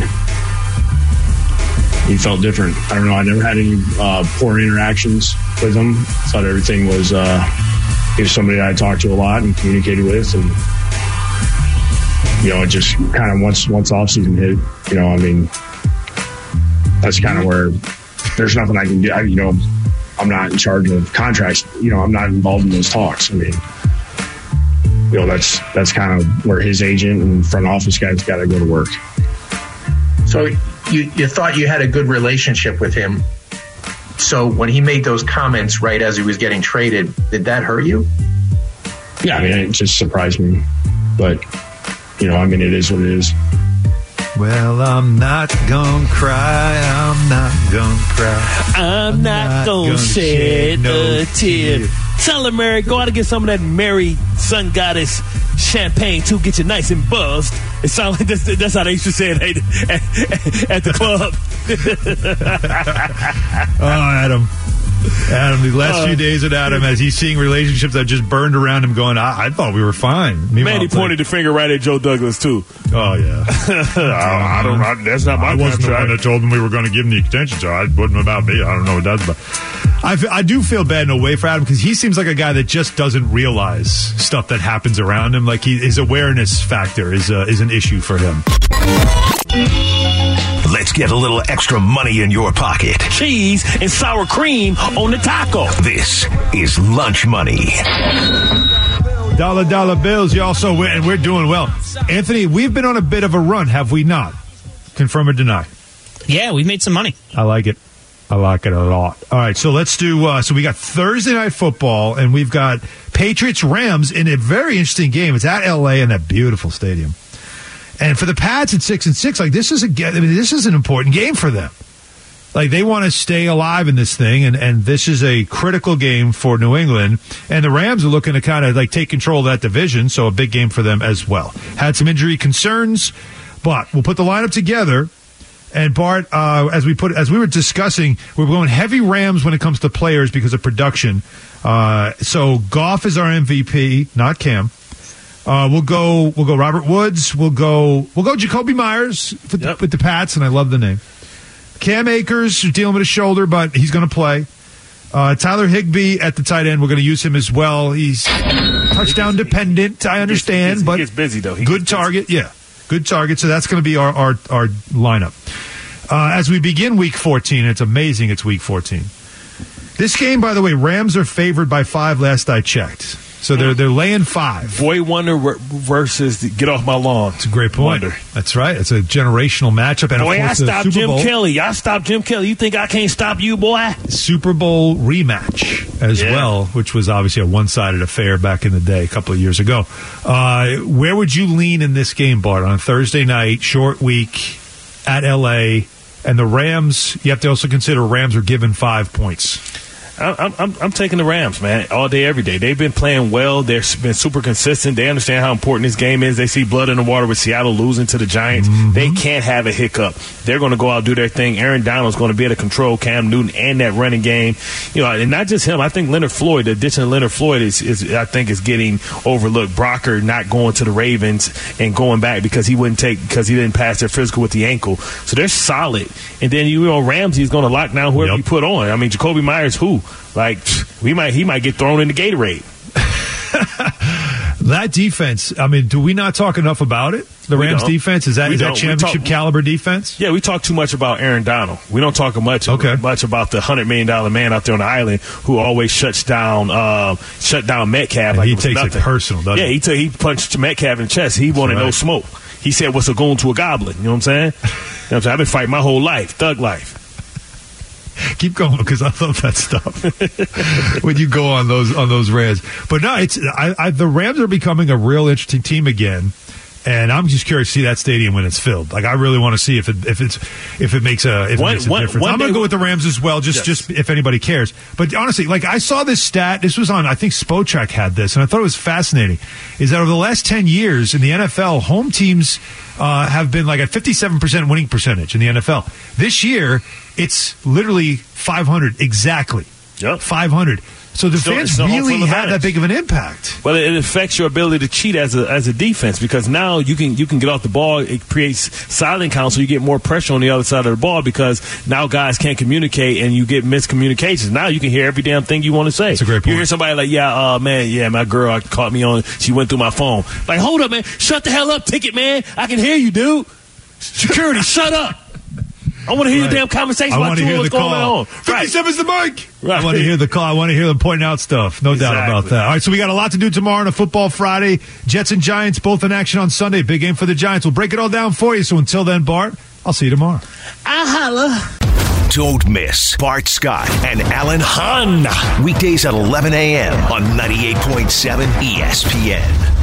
he felt different. I don't know. I never had any uh, poor interactions with him. I thought everything was. Uh, he was somebody I talked to a lot and communicated with, and you know, it just kind of once once off season hit. You know, I mean. That's kind of where there's nothing I can do. I, you know, I'm not in charge of contracts. You know, I'm not involved in those talks. I mean, you know, that's that's kind of where his agent and front office guys got to go to work. So you, you thought you had a good relationship with him. So when he made those comments right as he was getting traded, did that hurt you? Yeah, I mean, it just surprised me. But, you know, I mean, it is what it is. Well, I'm not gonna cry. I'm not gonna cry. I'm not, not gonna, gonna shed, shed no a tear. tear. Tell her, Mary, go out and get some of that Mary Sun Goddess champagne to get you nice and buzzed. It sounds like that's, that's how they used to say it at, at, at the club. Oh, Adam. Adam, the last uh, few days with Adam, as he's seeing relationships that just burned around him, going, I, I thought we were fine. Meanwhile, man, he pointed like, the finger right at Joe Douglas, too. Oh, yeah. I, I don't I, That's not my I wasn't contract. the one that told him we were going to give him the extension, so it wasn't about me. I don't know what that's about. I, f- I do feel bad in a way for Adam because he seems like a guy that just doesn't realize stuff that happens around him. Like he, his awareness factor is uh, is an issue for him. Let's get a little extra money in your pocket. Cheese and sour cream on the taco. This is Lunch Money. Dollar, dollar bills, y'all. So we're, and we're doing well. Anthony, we've been on a bit of a run, have we not? Confirm or deny? Yeah, we've made some money. I like it. I like it a lot. All right, so let's do, uh, so we got Thursday Night Football, and we've got Patriots-Rams in a very interesting game. It's at L A in that beautiful stadium. And for the Pats at six and six, like this is a I mean, this is an important game for them. Like they want to stay alive in this thing, and, and this is a critical game for New England. And the Rams are looking to kind of like take control of that division, so a big game for them as well. Had some injury concerns, but we'll put the lineup together. And Bart, uh, as we put as we were discussing, we're going heavy Rams when it comes to players because of production. Uh, so Goff is our M V P, not Cam. Uh, we'll go we'll go Robert Woods. We'll go we'll go Jacoby Myers with, yep. the, with the Pats, and I love the name. Cam Akers is dealing with a shoulder, but he's going to play. Uh, Tyler Higbee at the tight end. We're going to use him as well. He's touchdown he gets, dependent, I understand, he gets, he but gets busy though. He good target, busy. yeah, good target. So that's going to be our our, our lineup uh, as we begin Week fourteen. It's amazing. It's Week fourteen. This game, by the way, Rams are favored by five. Last I checked. So they're they're laying five. Boy Wonder versus the Get Off My Lawn. It's a great point. Wonder. That's right. It's a generational matchup. And boy, of course, I stopped Super Jim Bowl, Kelly. I stopped Jim Kelly. You think I can't stop you, boy? Super Bowl rematch as yeah. well, which was obviously a one-sided affair back in the day, a couple of years ago. Uh, where would you lean in this game, Bart? On a Thursday night, short week at L A, and the Rams, you have to also consider Rams are given five points. I'm, I'm, I'm taking the Rams, man, all day, every day. They've been playing well. They've been super consistent. They understand how important this game is. They see blood in the water with Seattle losing to the Giants. Mm-hmm. They can't have a hiccup. They're going to go out and do their thing. Aaron Donald's going to be able to control Cam Newton and that running game. You know, and not just him. I think Leonard Floyd, the addition of Leonard Floyd is, is I think, is getting overlooked. Brocker not going to the Ravens and going back because he wouldn't take because he didn't pass their physical with the ankle. So they're solid. And then you know Ramsey's going to lock down whoever yep. you put on. I mean, Jacoby Myers, who? Like, we might he might get thrown in the Gatorade. That defense, I mean, do we not talk enough about it? The we Rams don't. defense, is that, is that championship talk, caliber defense? Yeah, we talk too much about Aaron Donald. We don't talk much, okay. much about the one hundred million dollars man out there on the island who always shuts down uh, shut down Metcalf. And like he it takes nothing. it personal, doesn't yeah, he? he, t- he punched Metcalf in the chest. He wanted right. no smoke. He said, what's a going to a goblin? You know what I'm saying? You know what I'm saying? I've been fighting my whole life, thug life. Keep going because I love that stuff when you go on those on those Rams. But no, it's I, I, the Rams are becoming a real interesting team again, and I'm just curious to see that stadium when it's filled. Like I really want to see if it if it's if it makes a if it one, makes a one, difference. One I'm going to go with the Rams as well, just yes. just if anybody cares. But honestly, like I saw this stat. This was on I think Spotrac had this, and I thought it was fascinating. Is that over the last ten years in the N F L, home teams uh, have been like at fifty-seven percent winning percentage in the N F L. This year, it's literally five hundred exactly. Yep. five hundred. So the still, fans still really have that big of an impact. Well, it affects your ability to cheat as a as a defense because now you can you can get off the ball. It creates silent count, so you get more pressure on the other side of the ball because now guys can't communicate and you get miscommunications. Now you can hear every damn thing you want to say. That's a great point. You hear somebody like, yeah, uh, man, yeah, my girl caught me on. She went through my phone. Like, hold up, man, shut the hell up, Ticket man. I can hear you, dude. Security, shut up. I want to hear right. the damn conversation I about you hear what's the going call. on. fifty-seven is the mic. Right. I want to hear the call. I want to hear them pointing out stuff. No exactly. doubt about that. All right, so we got a lot to do tomorrow on a Football Friday. Jets and Giants both in action on Sunday. Big game for the Giants. We'll break it all down for you. So until then, Bart, I'll see you tomorrow. I holla. Don't miss Bart Scott and Alan Hahn. Weekdays at eleven a.m. on ninety-eight point seven E S P N.